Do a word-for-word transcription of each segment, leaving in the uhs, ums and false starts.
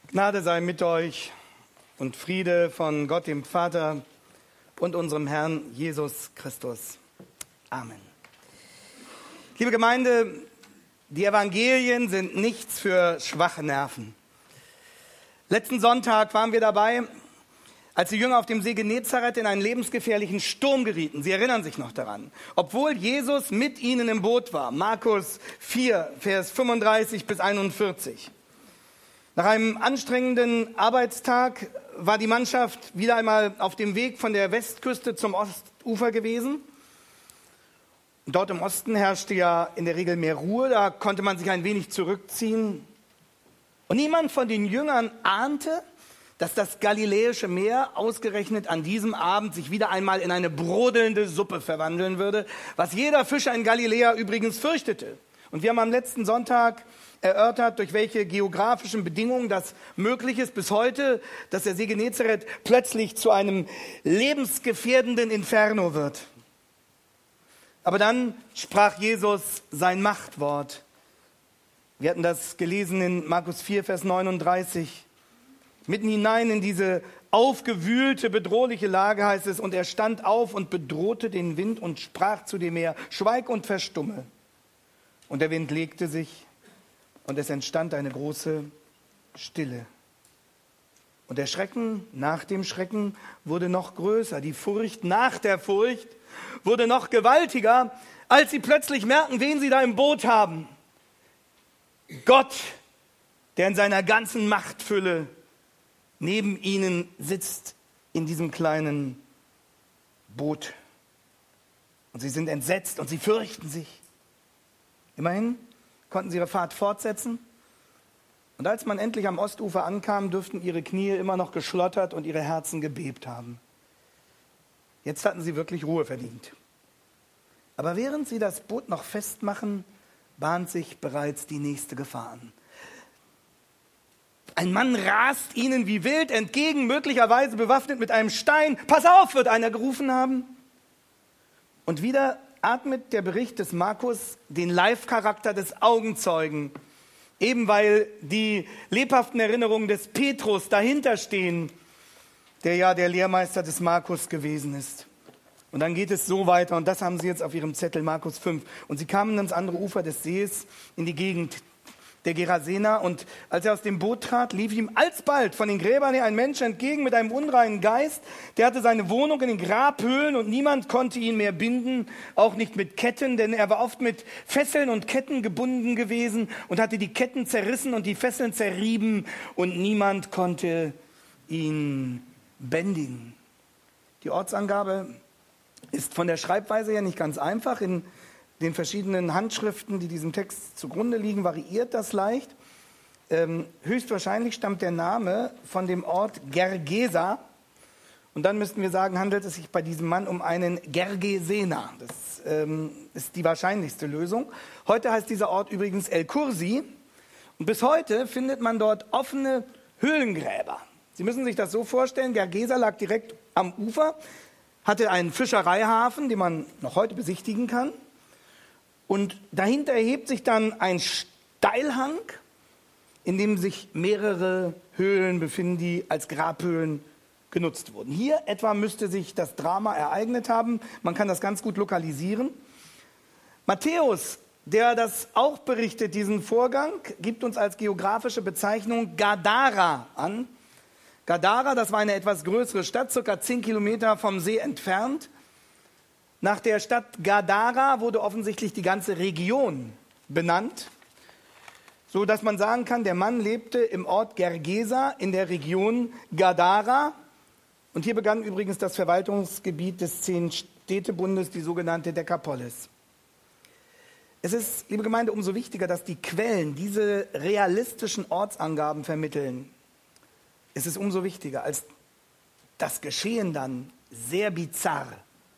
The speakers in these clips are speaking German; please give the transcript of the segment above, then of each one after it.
Gnade sei mit euch und Friede von Gott dem Vater und unserem Herrn Jesus Christus. Amen. Liebe Gemeinde, die Evangelien sind nichts für schwache Nerven. Letzten Sonntag waren wir dabei, als die Jünger auf dem See Genezareth in einen lebensgefährlichen Sturm gerieten. Sie erinnern sich noch daran. Obwohl Jesus mit ihnen im Boot war. Markus vier, Vers fünfunddreißig bis einundvierzig. Nach einem anstrengenden Arbeitstag war die Mannschaft wieder einmal auf dem Weg von der Westküste zum Ostufer gewesen. Und dort im Osten herrschte ja in der Regel mehr Ruhe, da konnte man sich ein wenig zurückziehen. Und niemand von den Jüngern ahnte, dass das Galiläische Meer ausgerechnet an diesem Abend sich wieder einmal in eine brodelnde Suppe verwandeln würde, was jeder Fischer in Galiläa übrigens fürchtete. Und wir haben am letzten Sonntag erörtert, durch welche geografischen Bedingungen das möglich ist bis heute, dass der See Genezareth plötzlich zu einem lebensgefährdenden Inferno wird. Aber dann sprach Jesus sein Machtwort. Wir hatten das gelesen in Markus vier, Vers neununddreißig. Mitten hinein in diese aufgewühlte, bedrohliche Lage heißt es, und er stand auf und bedrohte den Wind und sprach zu dem Meer, schweig und verstumme. Und der Wind legte sich und es entstand eine große Stille. Und der Schrecken nach dem Schrecken wurde noch größer. Die Furcht nach der Furcht wurde noch gewaltiger, als sie plötzlich merken, wen sie da im Boot haben. Gott, der in seiner ganzen Machtfülle neben ihnen sitzt in diesem kleinen Boot. Und sie sind entsetzt und sie fürchten sich. Immerhin konnten sie ihre Fahrt fortsetzen. Und als man endlich am Ostufer ankam, dürften ihre Knie immer noch geschlottert und ihre Herzen gebebt haben. Jetzt hatten sie wirklich Ruhe verdient. Aber während sie das Boot noch festmachen, bahnt sich bereits die nächste Gefahr an. Ein Mann rast ihnen wie wild entgegen, möglicherweise bewaffnet mit einem Stein. Pass auf, wird einer gerufen haben. Und wieder atmet der Bericht des Markus den Live-Charakter des Augenzeugen. Eben weil die lebhaften Erinnerungen des Petrus dahinter stehen, der ja der Lehrmeister des Markus gewesen ist. Und dann geht es so weiter, und das haben Sie jetzt auf Ihrem Zettel, Markus fünf. Und sie kamen ans andere Ufer des Sees, in die Gegend der Gerasener, und als er aus dem Boot trat, lief ihm alsbald von den Gräbern her ein Mensch entgegen mit einem unreinen Geist. Der hatte seine Wohnung in den Grabhöhlen und niemand konnte ihn mehr binden, auch nicht mit Ketten, denn er war oft mit Fesseln und Ketten gebunden gewesen und hatte die Ketten zerrissen und die Fesseln zerrieben und niemand konnte ihn bändigen. Die Ortsangabe ist von der Schreibweise her nicht ganz einfach. In den verschiedenen Handschriften, die diesem Text zugrunde liegen, variiert das leicht. Ähm, höchstwahrscheinlich stammt der Name von dem Ort Gergesa. Und dann müssten wir sagen, handelt es sich bei diesem Mann um einen Gergesener. Das ähm, ist die wahrscheinlichste Lösung. Heute heißt dieser Ort übrigens El Kursi. Und bis heute findet man dort offene Höhlengräber. Sie müssen sich das so vorstellen, Gergesa lag direkt am Ufer, hatte einen Fischereihafen, den man noch heute besichtigen kann. Und dahinter erhebt sich dann ein Steilhang, in dem sich mehrere Höhlen befinden, die als Grabhöhlen genutzt wurden. Hier etwa müsste sich das Drama ereignet haben. Man kann das ganz gut lokalisieren. Matthäus, der das auch berichtet, diesen Vorgang, gibt uns als geografische Bezeichnung Gadara an. Gadara, das war eine etwas größere Stadt, circa zehn Kilometer vom See entfernt. Nach der Stadt Gadara wurde offensichtlich die ganze Region benannt, so dass man sagen kann, der Mann lebte im Ort Gergesa in der Region Gadara. Und hier begann übrigens das Verwaltungsgebiet des Zehn-Städtebundes, die sogenannte Dekapolis. Es ist, liebe Gemeinde, umso wichtiger, dass die Quellen diese realistischen Ortsangaben vermitteln. Es ist umso wichtiger, als das Geschehen dann sehr bizarr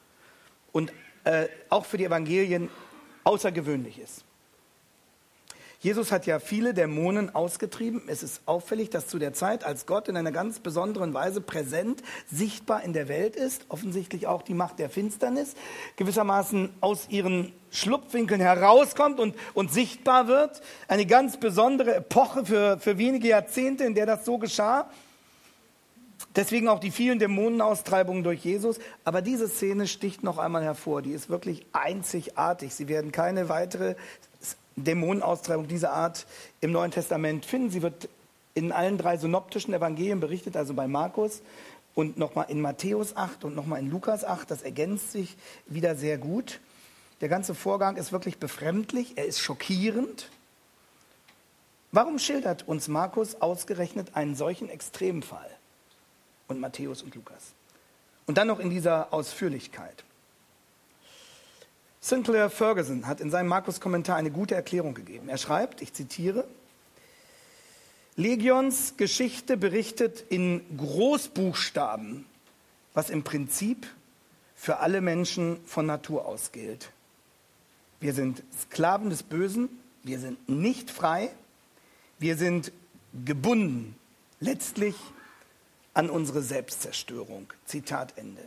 und äh, auch für die Evangelien außergewöhnlich ist. Jesus hat ja viele Dämonen ausgetrieben. Es ist auffällig, dass zu der Zeit, als Gott in einer ganz besonderen Weise präsent, sichtbar in der Welt ist, offensichtlich auch die Macht der Finsternis, gewissermaßen aus ihren Schlupfwinkeln herauskommt und, und sichtbar wird. Eine ganz besondere Epoche für, für wenige Jahrzehnte, in der das so geschah. Deswegen auch die vielen Dämonenaustreibungen durch Jesus. Aber diese Szene sticht noch einmal hervor. Die ist wirklich einzigartig. Sie werden keine weitere Dämonenaustreibung dieser Art im Neuen Testament finden. Sie wird in allen drei synoptischen Evangelien berichtet, also bei Markus und nochmal in Matthäus acht und nochmal in Lukas acht. Das ergänzt sich wieder sehr gut. Der ganze Vorgang ist wirklich befremdlich, er ist schockierend. Warum schildert uns Markus ausgerechnet einen solchen Extremfall? Und Matthäus und Lukas. Und dann noch in dieser Ausführlichkeit. Sinclair Ferguson hat in seinem Markus-Kommentar eine gute Erklärung gegeben. Er schreibt, ich zitiere, Legions Geschichte berichtet in Großbuchstaben, was im Prinzip für alle Menschen von Natur aus gilt. Wir sind Sklaven des Bösen, wir sind nicht frei, wir sind gebunden, letztlich an unsere Selbstzerstörung. Zitat Ende.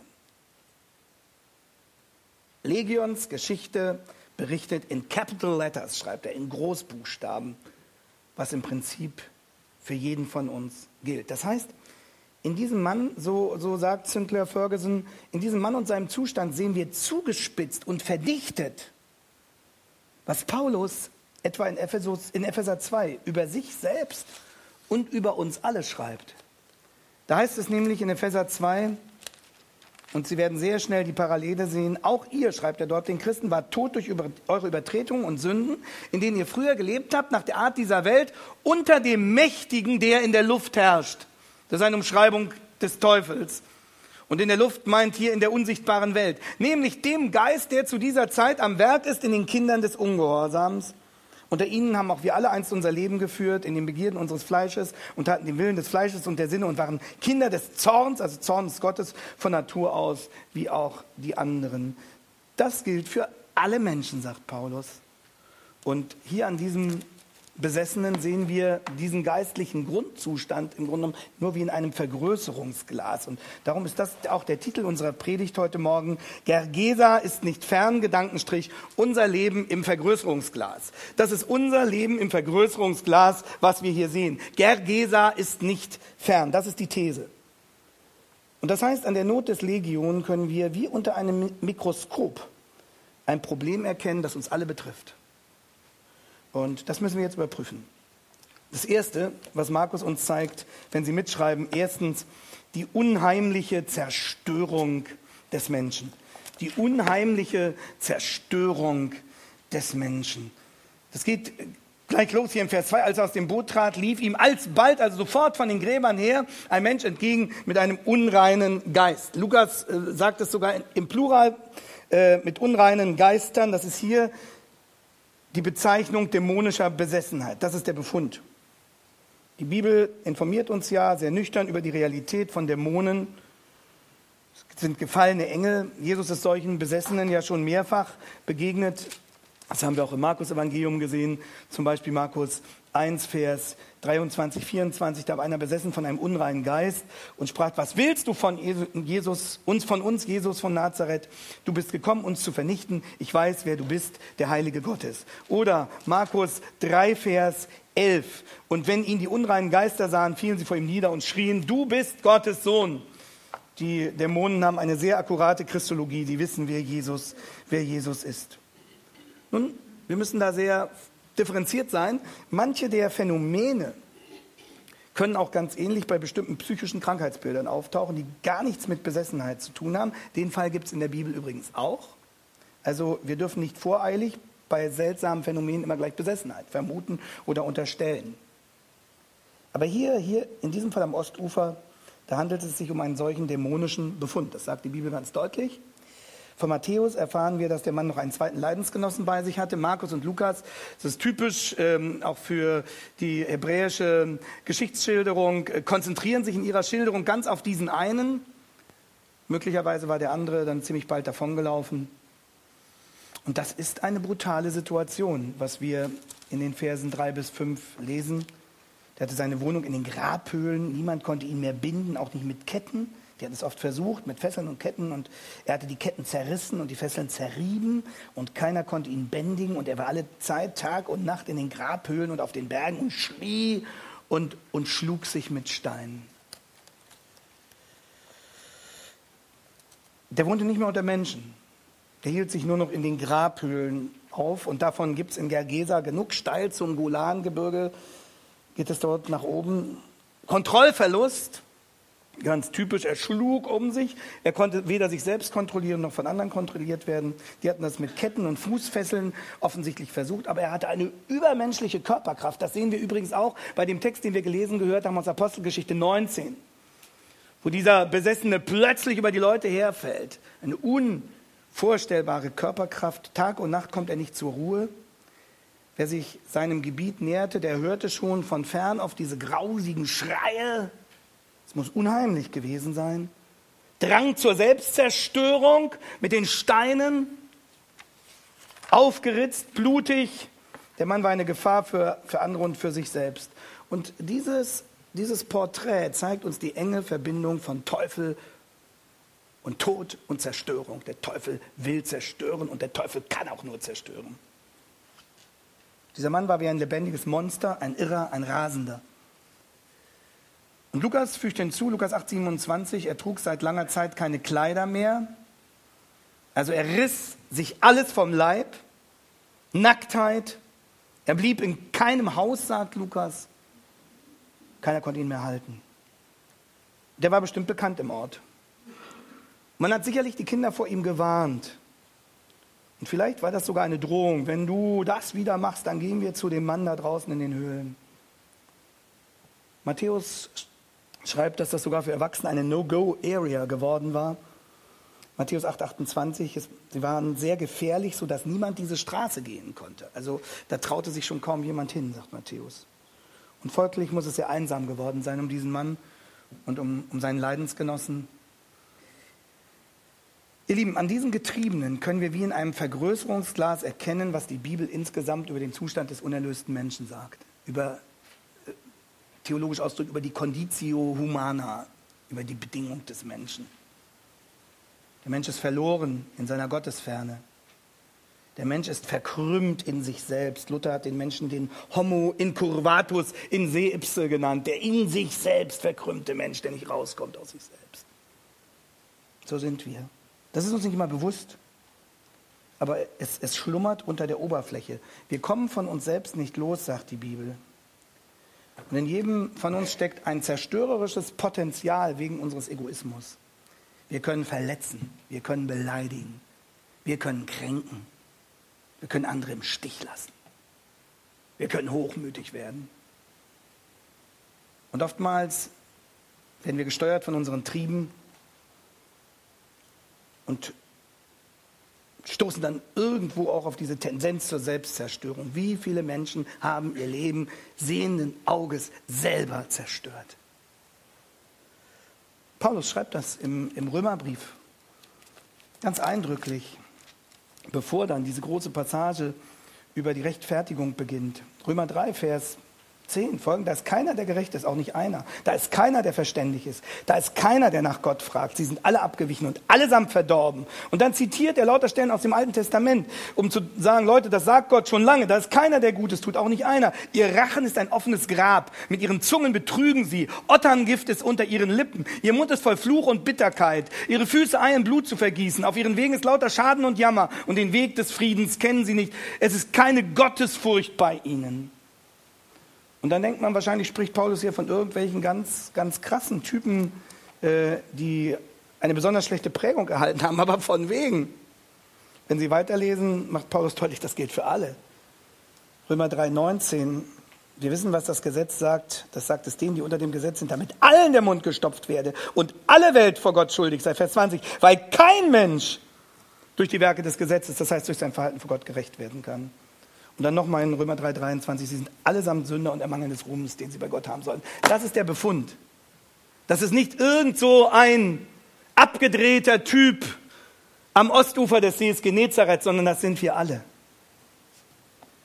Legions Geschichte berichtet in Capital Letters, schreibt er, in Großbuchstaben, was im Prinzip für jeden von uns gilt. Das heißt, in diesem Mann, so, so sagt Sinclair Ferguson, in diesem Mann und seinem Zustand sehen wir zugespitzt und verdichtet, was Paulus etwa in, Ephesus, in Epheser zwei über sich selbst und über uns alle schreibt. Da heißt es nämlich in Epheser zwei, und Sie werden sehr schnell die Parallele sehen, auch ihr, schreibt er dort, den Christen, wart tot durch über, eure Übertretungen und Sünden, in denen ihr früher gelebt habt, nach der Art dieser Welt, unter dem Mächtigen, der in der Luft herrscht. Das ist eine Umschreibung des Teufels. Und in der Luft meint hier in der unsichtbaren Welt, nämlich dem Geist, der zu dieser Zeit am Werk ist in den Kindern des Ungehorsams. Unter ihnen haben auch wir alle einst unser Leben geführt, in den Begierden unseres Fleisches und hatten den Willen des Fleisches und der Sinne und waren Kinder des Zorns, also Zorn des Gottes, von Natur aus, wie auch die anderen. Das gilt für alle Menschen, sagt Paulus. Und hier an diesem Besessenen sehen wir diesen geistlichen Grundzustand im Grunde genommen nur wie in einem Vergrößerungsglas. Und darum ist das auch der Titel unserer Predigt heute Morgen. Gergesa ist nicht fern, Gedankenstrich, unser Leben im Vergrößerungsglas. Das ist unser Leben im Vergrößerungsglas, was wir hier sehen. Gergesa ist nicht fern. Das ist die These. Und das heißt, an der Not des Legion können wir wie unter einem Mikroskop ein Problem erkennen, das uns alle betrifft. Und das müssen wir jetzt überprüfen. Das Erste, was Markus uns zeigt, wenn Sie mitschreiben, erstens die unheimliche Zerstörung des Menschen. Die unheimliche Zerstörung des Menschen. Das geht gleich los hier im Vers zwei. Als er aus dem Boot trat, lief ihm alsbald, also sofort von den Gräbern her, ein Mensch entgegen mit einem unreinen Geist. Lukas äh, sagt es sogar im Plural, äh, mit unreinen Geistern. Das ist hier die Bezeichnung dämonischer Besessenheit. Das ist der Befund. Die Bibel informiert uns ja sehr nüchtern über die Realität von Dämonen. Es sind gefallene Engel. Jesus ist solchen Besessenen ja schon mehrfach begegnet. Das haben wir auch im Markus-Evangelium gesehen. Zum Beispiel Markus eins, Vers dreiundzwanzig, vierundzwanzig. Da war einer besessen von einem unreinen Geist und sprach, was willst du von Jesus, uns von uns, Jesus von Nazareth? Du bist gekommen, uns zu vernichten. Ich weiß, wer du bist, der Heilige Gottes. Oder Markus drei, Vers elf. Und wenn ihn die unreinen Geister sahen, fielen sie vor ihm nieder und schrien, du bist Gottes Sohn. Die Dämonen haben eine sehr akkurate Christologie. Die wissen, wer Jesus, wer Jesus ist. Nun, wir müssen da sehr differenziert sein. Manche der Phänomene können auch ganz ähnlich bei bestimmten psychischen Krankheitsbildern auftauchen, die gar nichts mit Besessenheit zu tun haben. Den Fall gibt es in der Bibel übrigens auch. Also wir dürfen nicht voreilig bei seltsamen Phänomenen immer gleich Besessenheit vermuten oder unterstellen. Aber hier, hier in diesem Fall am Ostufer, da handelt es sich um einen solchen dämonischen Befund. Das sagt die Bibel ganz deutlich. Von Matthäus erfahren wir, dass der Mann noch einen zweiten Leidensgenossen bei sich hatte, Markus und Lukas. Das ist typisch ähm, auch für die hebräische Geschichtsschilderung, äh, konzentrieren sich in ihrer Schilderung ganz auf diesen einen. Möglicherweise war der andere dann ziemlich bald davongelaufen. Und das ist eine brutale Situation, was wir in den Versen drei bis fünf lesen. Der hatte seine Wohnung in den Grabhöhlen. Niemand konnte ihn mehr binden, auch nicht mit Ketten. Die hatten es oft versucht, mit Fesseln und Ketten. Und er hatte die Ketten zerrissen und die Fesseln zerrieben. Und keiner konnte ihn bändigen. Und er war alle Zeit, Tag und Nacht in den Grabhöhlen und auf den Bergen und schrie und, und schlug sich mit Steinen. Der wohnte nicht mehr unter Menschen. Der hielt sich nur noch in den Grabhöhlen auf. Und davon gibt es in Gergesa genug, steil zum Golangebirge. Geht es dort nach oben. Kontrollverlust, ganz typisch, er schlug um sich. Er konnte weder sich selbst kontrollieren noch von anderen kontrolliert werden. Die hatten das mit Ketten und Fußfesseln offensichtlich versucht, aber er hatte eine übermenschliche Körperkraft. Das sehen wir übrigens auch bei dem Text, den wir gelesen gehört haben aus Apostelgeschichte neunzehn, wo dieser Besessene plötzlich über die Leute herfällt. Eine unvorstellbare Körperkraft. Tag und Nacht kommt er nicht zur Ruhe. Wer sich seinem Gebiet näherte, der hörte schon von fern auf diese grausigen Schreie. Es muss unheimlich gewesen sein. Drang zur Selbstzerstörung mit den Steinen. Aufgeritzt, blutig. Der Mann war eine Gefahr für, für andere und für sich selbst. Und dieses, dieses Porträt zeigt uns die enge Verbindung von Teufel und Tod und Zerstörung. Der Teufel will zerstören und der Teufel kann auch nur zerstören. Dieser Mann war wie ein lebendiges Monster, ein Irrer, ein Rasender. Und Lukas fügt hinzu, Lukas acht, siebenundzwanzig, er trug seit langer Zeit keine Kleider mehr. Also er riss sich alles vom Leib, Nacktheit. Er blieb in keinem Haus, sagt Lukas. Keiner konnte ihn mehr halten. Der war bestimmt bekannt im Ort. Man hat sicherlich die Kinder vor ihm gewarnt. Und vielleicht war das sogar eine Drohung. Wenn du das wieder machst, dann gehen wir zu dem Mann da draußen in den Höhlen. Matthäus schreibt, dass das sogar für Erwachsene eine No-Go-Area geworden war. Matthäus acht, achtundzwanzig, es, sie waren sehr gefährlich, sodass niemand diese Straße gehen konnte. Also da traute sich schon kaum jemand hin, sagt Matthäus. Und folglich muss es sehr einsam geworden sein um diesen Mann und um, um seinen Leidensgenossen. Ihr Lieben, an diesem Getriebenen können wir wie in einem Vergrößerungsglas erkennen, was die Bibel insgesamt über den Zustand des unerlösten Menschen sagt. Über, äh, theologisch ausgedrückt, über die Conditio Humana, über die Bedingung des Menschen. Der Mensch ist verloren in seiner Gottesferne. Der Mensch ist verkrümmt in sich selbst. Luther hat den Menschen den Homo incurvatus in se ipse genannt. Der in sich selbst verkrümmte Mensch, der nicht rauskommt aus sich selbst. So sind wir. Das ist uns nicht immer bewusst, aber es, es schlummert unter der Oberfläche. Wir kommen von uns selbst nicht los, sagt die Bibel. Und in jedem von uns steckt ein zerstörerisches Potenzial wegen unseres Egoismus. Wir können verletzen, wir können beleidigen, wir können kränken, wir können andere im Stich lassen, wir können hochmütig werden. Und oftmals werden wir gesteuert von unseren Trieben und stoßen dann irgendwo auch auf diese Tendenz zur Selbstzerstörung. Wie viele Menschen haben ihr Leben sehenden Auges selber zerstört? Paulus schreibt das im, im Römerbrief ganz eindrücklich, bevor dann diese große Passage über die Rechtfertigung beginnt. Römer drei, Vers zehn folgen, da ist keiner, der gerecht ist, auch nicht einer. Da ist keiner, der verständig ist. Da ist keiner, der nach Gott fragt. Sie sind alle abgewichen und allesamt verdorben. Und dann zitiert er lauter Stellen aus dem Alten Testament, um zu sagen, Leute, das sagt Gott schon lange. Da ist keiner, der Gutes tut, auch nicht einer. Ihr Rachen ist ein offenes Grab. Mit ihren Zungen betrügen sie. Otterngift ist unter ihren Lippen. Ihr Mund ist voll Fluch und Bitterkeit. Ihre Füße eilen, Blut zu vergießen. Auf ihren Wegen ist lauter Schaden und Jammer. Und den Weg des Friedens kennen sie nicht. Es ist keine Gottesfurcht bei ihnen. Und dann denkt man, wahrscheinlich spricht Paulus hier von irgendwelchen ganz, ganz krassen Typen, äh, die eine besonders schlechte Prägung erhalten haben, aber von wegen. Wenn Sie weiterlesen, macht Paulus deutlich, das gilt für alle. Römer drei, neunzehn, wir wissen, was das Gesetz sagt. Das sagt es denen, die unter dem Gesetz sind, damit allen der Mund gestopft werde und alle Welt vor Gott schuldig sei. Vers zwanzig, weil kein Mensch durch die Werke des Gesetzes, das heißt durch sein Verhalten vor Gott gerecht werden kann. Und dann nochmal in Römer drei, dreiundzwanzig, sie sind allesamt Sünder und ermangeln des Ruhmes, den sie bei Gott haben sollen. Das ist der Befund. Das ist nicht irgend so ein abgedrehter Typ am Ostufer des Sees Genezareth, sondern das sind wir alle.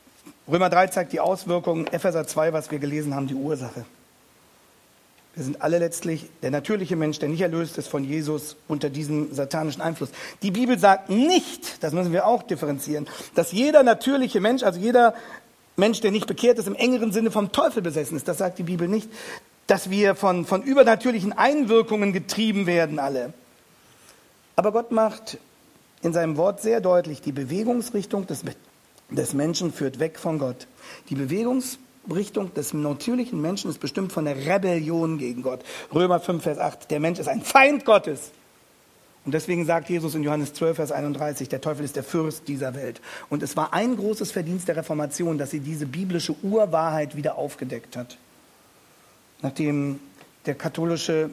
Römer drei zeigt die Auswirkungen, Epheser zwei, was wir gelesen haben, die Ursache. Wir sind alle letztlich der natürliche Mensch, der nicht erlöst ist von Jesus, unter diesem satanischen Einfluss. Die Bibel sagt nicht, das müssen wir auch differenzieren, dass jeder natürliche Mensch, also jeder Mensch, der nicht bekehrt ist, im engeren Sinne vom Teufel besessen ist. Das sagt die Bibel nicht, dass wir von, von übernatürlichen Einwirkungen getrieben werden alle. Aber Gott macht in seinem Wort sehr deutlich, die Bewegungsrichtung des, des Menschen führt weg von Gott. Die Bewegungsrichtung des natürlichen Menschen ist bestimmt von der Rebellion gegen Gott. Römer fünf, Vers acht, der Mensch ist ein Feind Gottes. Und deswegen sagt Jesus in Johannes zwölf, Vers einunddreißig, der Teufel ist der Fürst dieser Welt. Und es war ein großes Verdienst der Reformation, dass sie diese biblische Urwahrheit wieder aufgedeckt hat. Nachdem der katholische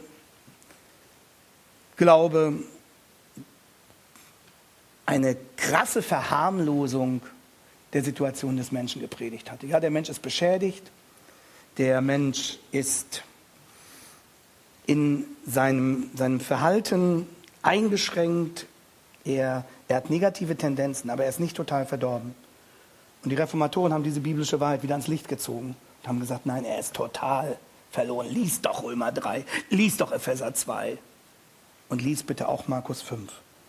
Glaube eine krasse Verharmlosung der Situation des Menschen gepredigt hatte. Ja, der Mensch ist beschädigt, der Mensch ist in seinem, seinem Verhalten eingeschränkt, er, er hat negative Tendenzen, aber er ist nicht total verdorben. Und die Reformatoren haben diese biblische Wahrheit wieder ans Licht gezogen und haben gesagt, nein, er ist total verloren. Lies doch Römer drei, lies doch Epheser zwei und lies bitte auch Markus fünf.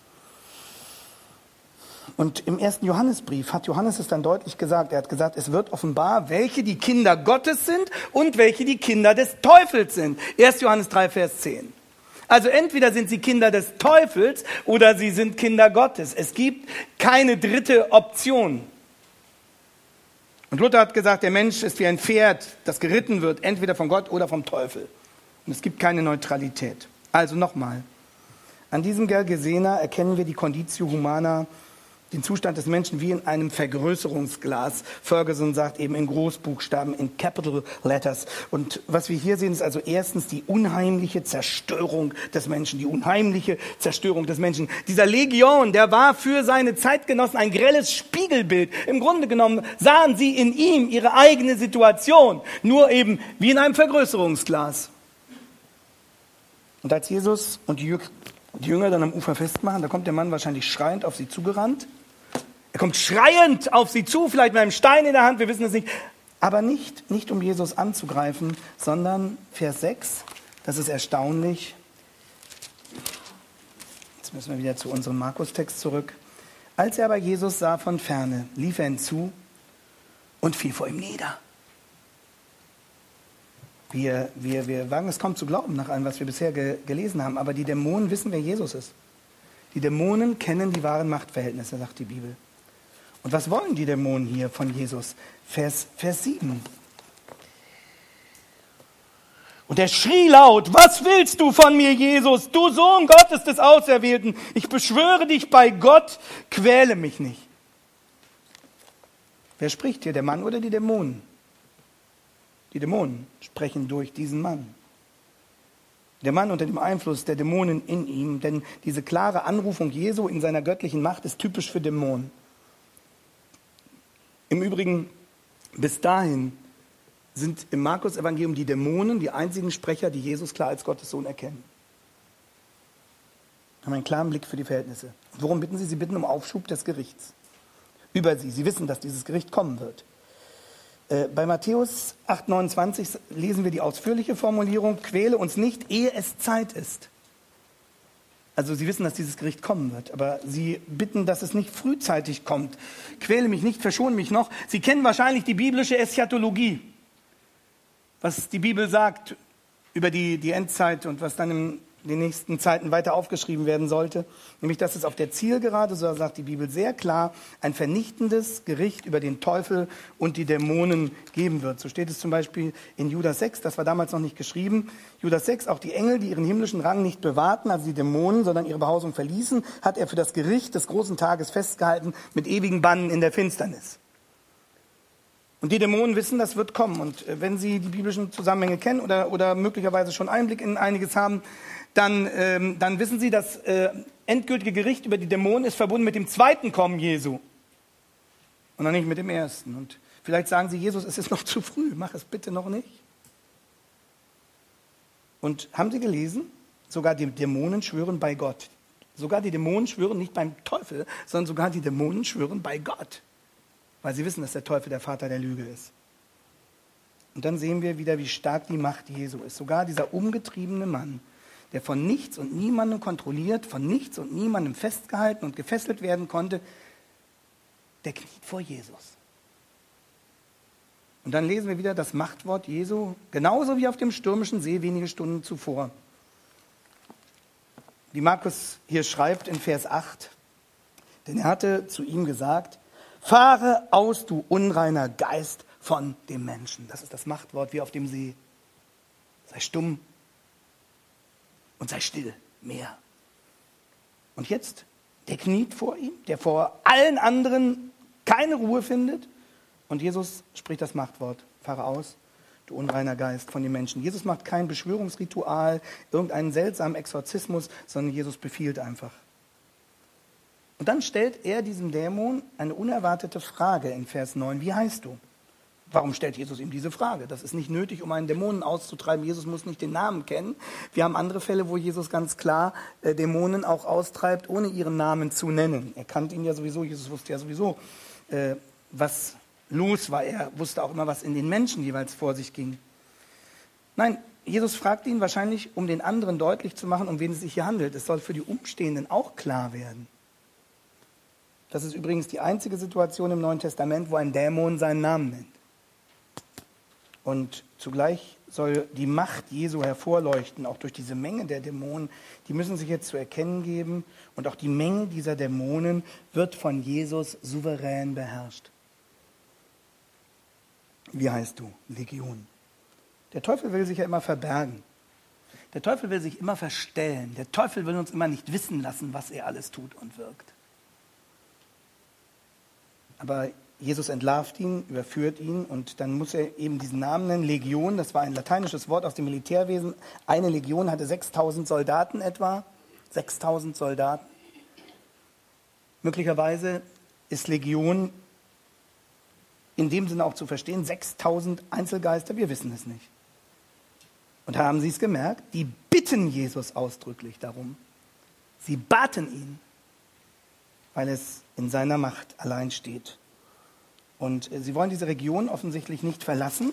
Und im ersten Johannesbrief hat Johannes es dann deutlich gesagt, er hat gesagt, es wird offenbar, welche die Kinder Gottes sind und welche die Kinder des Teufels sind. erster Johannes drei, Vers zehn. Also entweder sind sie Kinder des Teufels oder sie sind Kinder Gottes. Es gibt keine dritte Option. Und Luther hat gesagt, der Mensch ist wie ein Pferd, das geritten wird, entweder von Gott oder vom Teufel. Und es gibt keine Neutralität. Also nochmal, an diesem Gergesena erkennen wir die Conditio Humana, den Zustand des Menschen wie in einem Vergrößerungsglas. Ferguson sagt eben in Großbuchstaben, in Capital Letters. Und was wir hier sehen, ist also erstens die unheimliche Zerstörung des Menschen, die unheimliche Zerstörung des Menschen. Dieser Legion, der war für seine Zeitgenossen ein grelles Spiegelbild. Im Grunde genommen sahen sie in ihm ihre eigene Situation, nur eben wie in einem Vergrößerungsglas. Und als Jesus und die Jünger dann am Ufer festmachen, da kommt der Mann wahrscheinlich schreiend auf sie zugerannt. Er kommt schreiend auf sie zu, vielleicht mit einem Stein in der Hand, wir wissen es nicht. Aber nicht, nicht um Jesus anzugreifen, sondern Vers sechs, das ist erstaunlich. Jetzt müssen wir wieder zu unserem Markus-Text zurück. Als er aber Jesus sah von ferne, lief er hinzu und fiel vor ihm nieder. Wir, wir, wir wagen es kaum zu glauben nach allem, was wir bisher ge- gelesen haben, aber die Dämonen wissen, wer Jesus ist. Die Dämonen kennen die wahren Machtverhältnisse, sagt die Bibel. Und was wollen die Dämonen hier von Jesus? Vers, Vers sieben. Und er schrie laut, was willst du von mir, Jesus, du Sohn Gottes des Auserwählten? Ich beschwöre dich bei Gott, quäle mich nicht. Wer spricht hier, der Mann oder die Dämonen? Die Dämonen sprechen durch diesen Mann. Der Mann unter dem Einfluss der Dämonen in ihm, denn diese klare Anrufung Jesu in seiner göttlichen Macht ist typisch für Dämonen. Im Übrigen, bis dahin sind im Markus-Evangelium die Dämonen die einzigen Sprecher, die Jesus klar als Gottes Sohn erkennen. Haben einen klaren Blick für die Verhältnisse. Und worum bitten sie? Sie bitten um Aufschub des Gerichts über sie. Sie wissen, dass dieses Gericht kommen wird. Äh, bei Matthäus acht, neunundzwanzig lesen wir die ausführliche Formulierung, quäle uns nicht, ehe es Zeit ist. Also sie wissen, dass dieses Gericht kommen wird, aber sie bitten, dass es nicht frühzeitig kommt. Quäle mich nicht, verschone mich noch. Sie kennen wahrscheinlich die biblische Eschatologie, was die Bibel sagt über die, die Endzeit und was dann in den nächsten Zeiten weiter aufgeschrieben werden sollte. Nämlich, dass es auf der Zielgerade, so sagt die Bibel sehr klar, ein vernichtendes Gericht über den Teufel und die Dämonen geben wird. So steht es zum Beispiel in Judas sechs, das war damals noch nicht geschrieben. Judas sechs, auch die Engel, die ihren himmlischen Rang nicht bewahrten, also die Dämonen, sondern ihre Behausung verließen, hat er für das Gericht des großen Tages festgehalten mit ewigen Bannen in der Finsternis. Und die Dämonen wissen, das wird kommen. Und wenn sie die biblischen Zusammenhänge kennen oder, oder möglicherweise schon Einblick in einiges haben, dann, ähm, dann wissen sie, das äh, endgültige Gericht über die Dämonen ist verbunden mit dem zweiten Kommen Jesu und dann nicht mit dem ersten. Und vielleicht sagen sie, Jesus, es ist noch zu früh, mach es bitte noch nicht. Und haben Sie gelesen? Sogar die Dämonen schwören bei Gott. Sogar die Dämonen schwören nicht beim Teufel, sondern sogar die Dämonen schwören bei Gott. weil sie wissen, dass der Teufel der Vater der Lüge ist. Und dann sehen wir wieder, wie stark die Macht Jesu ist. Sogar dieser umgetriebene Mann, der von nichts und niemandem kontrolliert, von nichts und niemandem festgehalten und gefesselt werden konnte, der kniet vor Jesus. Und dann lesen wir wieder das Machtwort Jesu, genauso wie auf dem stürmischen See wenige Stunden zuvor. Wie Markus hier schreibt in Vers acht, denn er hatte zu ihm gesagt, fahre aus, du unreiner Geist, von dem Menschen. Das ist das Machtwort wie auf dem See. Sei stumm und sei still, mehr. Und jetzt, der kniet vor ihm, der vor allen anderen keine Ruhe findet. Und Jesus spricht das Machtwort, fahre aus, du unreiner Geist, von den Menschen. Jesus macht kein Beschwörungsritual, irgendeinen seltsamen Exorzismus, sondern Jesus befiehlt einfach. Und dann stellt er diesem Dämon eine unerwartete Frage in Vers neun. Wie heißt du? Warum stellt Jesus ihm diese Frage? Das ist nicht nötig, um einen Dämonen auszutreiben. Jesus muss nicht den Namen kennen. Wir haben andere Fälle, wo Jesus ganz klar äh, Dämonen auch austreibt, ohne ihren Namen zu nennen. Er kannte ihn ja sowieso. Jesus wusste ja sowieso, äh, was los war. Er wusste auch immer, was in den Menschen jeweils vor sich ging. Nein, Jesus fragt ihn wahrscheinlich, um den anderen deutlich zu machen, um wen es sich hier handelt. Es soll für die Umstehenden auch klar werden. Das ist übrigens die einzige Situation im Neuen Testament, wo ein Dämon seinen Namen nennt. Und zugleich soll die Macht Jesu hervorleuchten, auch durch diese Menge der Dämonen. Die müssen sich jetzt zu erkennen geben. Und auch die Menge dieser Dämonen wird von Jesus souverän beherrscht. Wie heißt du? Legion. Der Teufel will sich ja immer verbergen. Der Teufel will sich immer verstellen. Der Teufel will uns immer nicht wissen lassen, was er alles tut und wirkt. Aber Jesus entlarvt ihn, überführt ihn und dann muss er eben diesen Namen nennen, Legion. Das war ein lateinisches Wort aus dem Militärwesen. Eine Legion hatte sechstausend Soldaten etwa. sechstausend Soldaten. Möglicherweise ist Legion in dem Sinne auch zu verstehen, sechstausend Einzelgeister, wir wissen es nicht. Und haben Sie es gemerkt? Die bitten Jesus ausdrücklich darum. Sie baten ihn, weil es in seiner Macht allein steht. Und sie wollen diese Region offensichtlich nicht verlassen.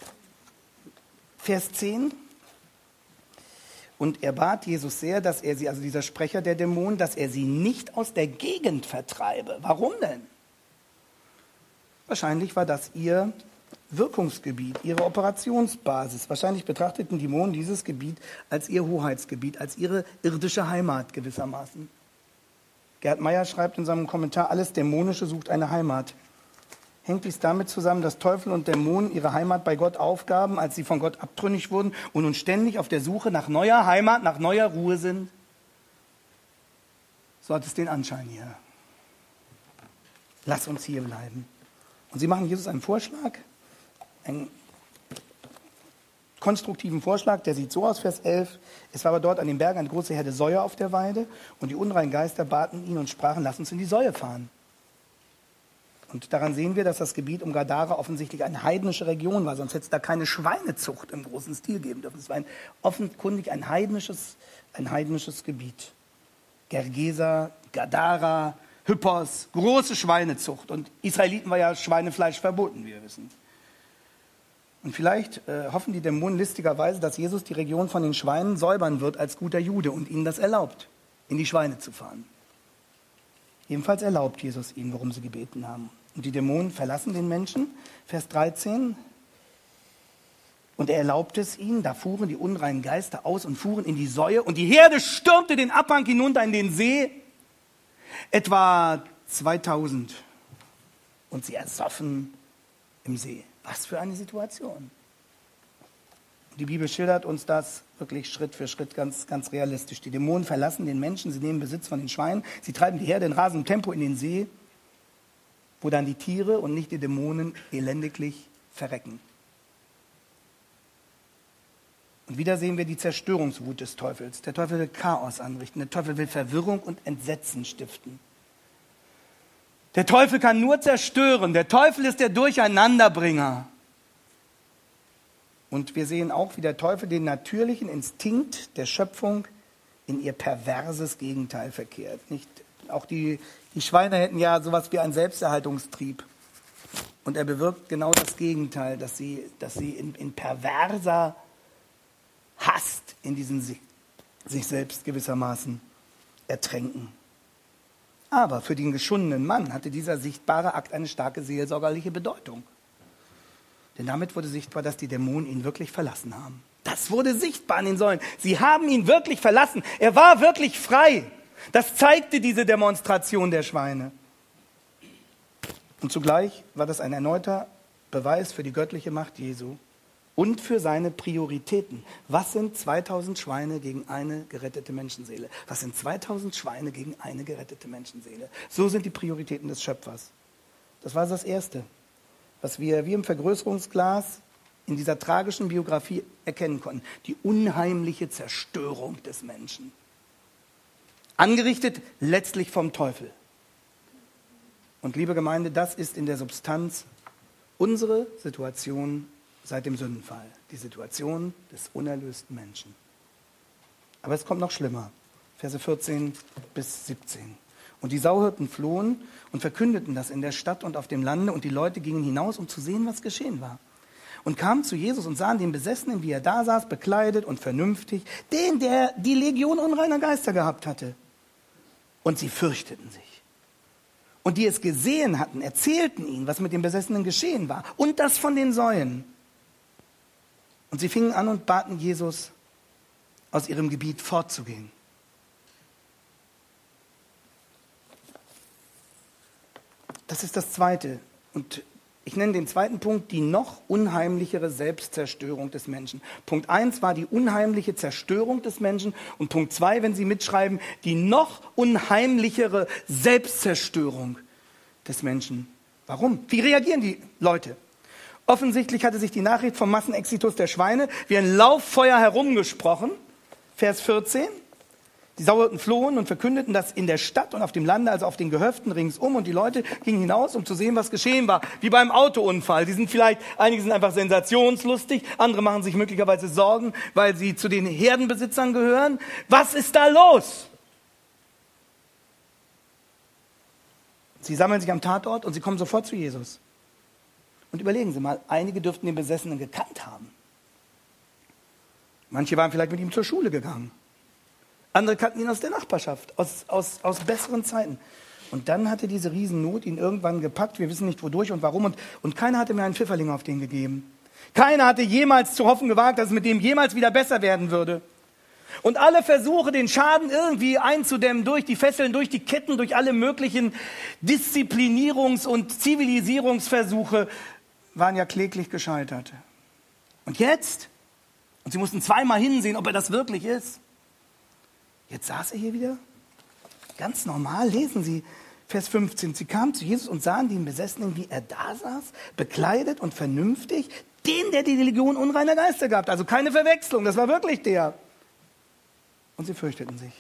Vers zehn. Und er bat Jesus sehr, dass er sie, also dieser Sprecher der Dämonen, dass er sie nicht aus der Gegend vertreibe. Warum denn? Wahrscheinlich war das ihr Wirkungsgebiet, ihre Operationsbasis. Wahrscheinlich betrachteten Dämonen dieses Gebiet als ihr Hoheitsgebiet, als ihre irdische Heimat gewissermaßen. Gerd Meyer schreibt in seinem Kommentar, alles Dämonische sucht eine Heimat. Hängt dies damit zusammen, dass Teufel und Dämonen ihre Heimat bei Gott aufgaben, als sie von Gott abtrünnig wurden und nun ständig auf der Suche nach neuer Heimat, nach neuer Ruhe sind? So hat es den Anschein hier. Lass uns hier bleiben. Und sie machen Jesus einen Vorschlag, einen konstruktiven Vorschlag, der sieht so aus, Vers elf. Es war aber dort an den Bergen eine große Herde Säue auf der Weide und die unreinen Geister baten ihn und sprachen, lass uns in die Säue fahren. Und daran sehen wir, dass das Gebiet um Gadara offensichtlich eine heidnische Region war, sonst hätte es da keine Schweinezucht im großen Stil geben dürfen. Es war ein, offenkundig ein heidnisches, ein heidnisches Gebiet. Gergesa, Gadara, Hypos, große Schweinezucht. Und Israeliten war ja Schweinefleisch verboten, wie wir wissen. Und vielleicht äh, hoffen die Dämonen listigerweise, dass Jesus die Region von den Schweinen säubern wird als guter Jude und ihnen das erlaubt, in die Schweine zu fahren. Jedenfalls erlaubt Jesus ihnen, worum sie gebeten haben. Und die Dämonen verlassen den Menschen, Vers dreizehn. Und er erlaubte es ihnen, da fuhren die unreinen Geister aus und fuhren in die Säue. Und die Herde stürmte den Abhang hinunter in den See, etwa zweitausend. Und sie ersoffen im See. Was für eine Situation. Die Bibel schildert uns das wirklich Schritt für Schritt ganz, ganz realistisch. Die Dämonen verlassen den Menschen, sie nehmen Besitz von den Schweinen, sie treiben die Herde in rasendem Tempo in den See, wo dann die Tiere und nicht die Dämonen elendiglich verrecken. Und wieder sehen wir die Zerstörungswut des Teufels. Der Teufel will Chaos anrichten, der Teufel will Verwirrung und Entsetzen stiften. Der Teufel kann nur zerstören, der Teufel ist der Durcheinanderbringer. Und wir sehen auch, wie der Teufel den natürlichen Instinkt der Schöpfung in ihr perverses Gegenteil verkehrt. Nicht, auch die, die Schweine hätten ja sowas wie einen Selbsterhaltungstrieb. Und er bewirkt genau das Gegenteil, dass sie, dass sie in, in perverser Hast in diesen sich, sich selbst gewissermaßen ertränken. Aber für den geschundenen Mann hatte dieser sichtbare Akt eine starke seelsorgerliche Bedeutung. Denn damit wurde sichtbar, dass die Dämonen ihn wirklich verlassen haben. Das wurde sichtbar an den Säulen. Sie haben ihn wirklich verlassen. Er war wirklich frei. Das zeigte diese Demonstration der Schweine. Und zugleich war das ein erneuter Beweis für die göttliche Macht Jesu und für seine Prioritäten. Was sind zweitausend Schweine gegen eine gerettete Menschenseele? Was sind zweitausend Schweine gegen eine gerettete Menschenseele? So sind die Prioritäten des Schöpfers. Das war das Erste, was wir wie im Vergrößerungsglas in dieser tragischen Biografie erkennen konnten. Die unheimliche Zerstörung des Menschen. Angerichtet letztlich vom Teufel. Und liebe Gemeinde, das ist in der Substanz unsere Situation seit dem Sündenfall. Die Situation des unerlösten Menschen. Aber es kommt noch schlimmer. Verse vierzehn bis siebzehn. Und die Sauhirten flohen und verkündeten das in der Stadt und auf dem Lande. Und die Leute gingen hinaus, um zu sehen, was geschehen war. Und kamen zu Jesus und sahen den Besessenen, wie er da saß, bekleidet und vernünftig, den, der die Legion unreiner Geister gehabt hatte. Und sie fürchteten sich. Und die es gesehen hatten, erzählten ihnen, was mit dem Besessenen geschehen war. Und das von den Säuen. Und sie fingen an und baten Jesus, aus ihrem Gebiet fortzugehen. Das ist das Zweite. Und ich nenne den zweiten Punkt die noch unheimlichere Selbstzerstörung des Menschen. Punkt eins war die unheimliche Zerstörung des Menschen. Und Punkt zwei, wenn Sie mitschreiben, die noch unheimlichere Selbstzerstörung des Menschen. Warum? Wie reagieren die Leute? Offensichtlich hatte sich die Nachricht vom Massenexitus der Schweine wie ein Lauffeuer herumgesprochen. Vers vierzehn. Die Sauhirten flohen und verkündeten das in der Stadt und auf dem Lande, also auf den Gehöften ringsum. Und die Leute gingen hinaus, um zu sehen, was geschehen war. Wie beim Autounfall. Die sind vielleicht, einige sind einfach sensationslustig, andere machen sich möglicherweise Sorgen, weil sie zu den Herdenbesitzern gehören. Was ist da los? Sie sammeln sich am Tatort und sie kommen sofort zu Jesus. Und überlegen Sie mal, einige dürften den Besessenen gekannt haben. Manche waren vielleicht mit ihm zur Schule gegangen. Andere kannten ihn aus der Nachbarschaft, aus, aus, aus besseren Zeiten. Und dann hatte diese Riesennot ihn irgendwann gepackt. Wir wissen nicht, wodurch und warum. Und, und keiner hatte mehr einen Pfifferling auf den gegeben. Keiner hatte jemals zu hoffen gewagt, dass es mit dem jemals wieder besser werden würde. Und alle Versuche, den Schaden irgendwie einzudämmen, durch die Fesseln, durch die Ketten, durch alle möglichen Disziplinierungs- und Zivilisierungsversuche, waren ja kläglich gescheitert. Und jetzt, und sie mussten zweimal hinsehen, ob er das wirklich ist. Jetzt saß er hier wieder, ganz normal, lesen Sie, Vers fünfzehn. Sie kamen zu Jesus und sahen den Besessenen, wie er da saß, bekleidet und vernünftig, den, der die Legion unreiner Geister gehabt. Also keine Verwechslung, das war wirklich der. Und sie fürchteten sich.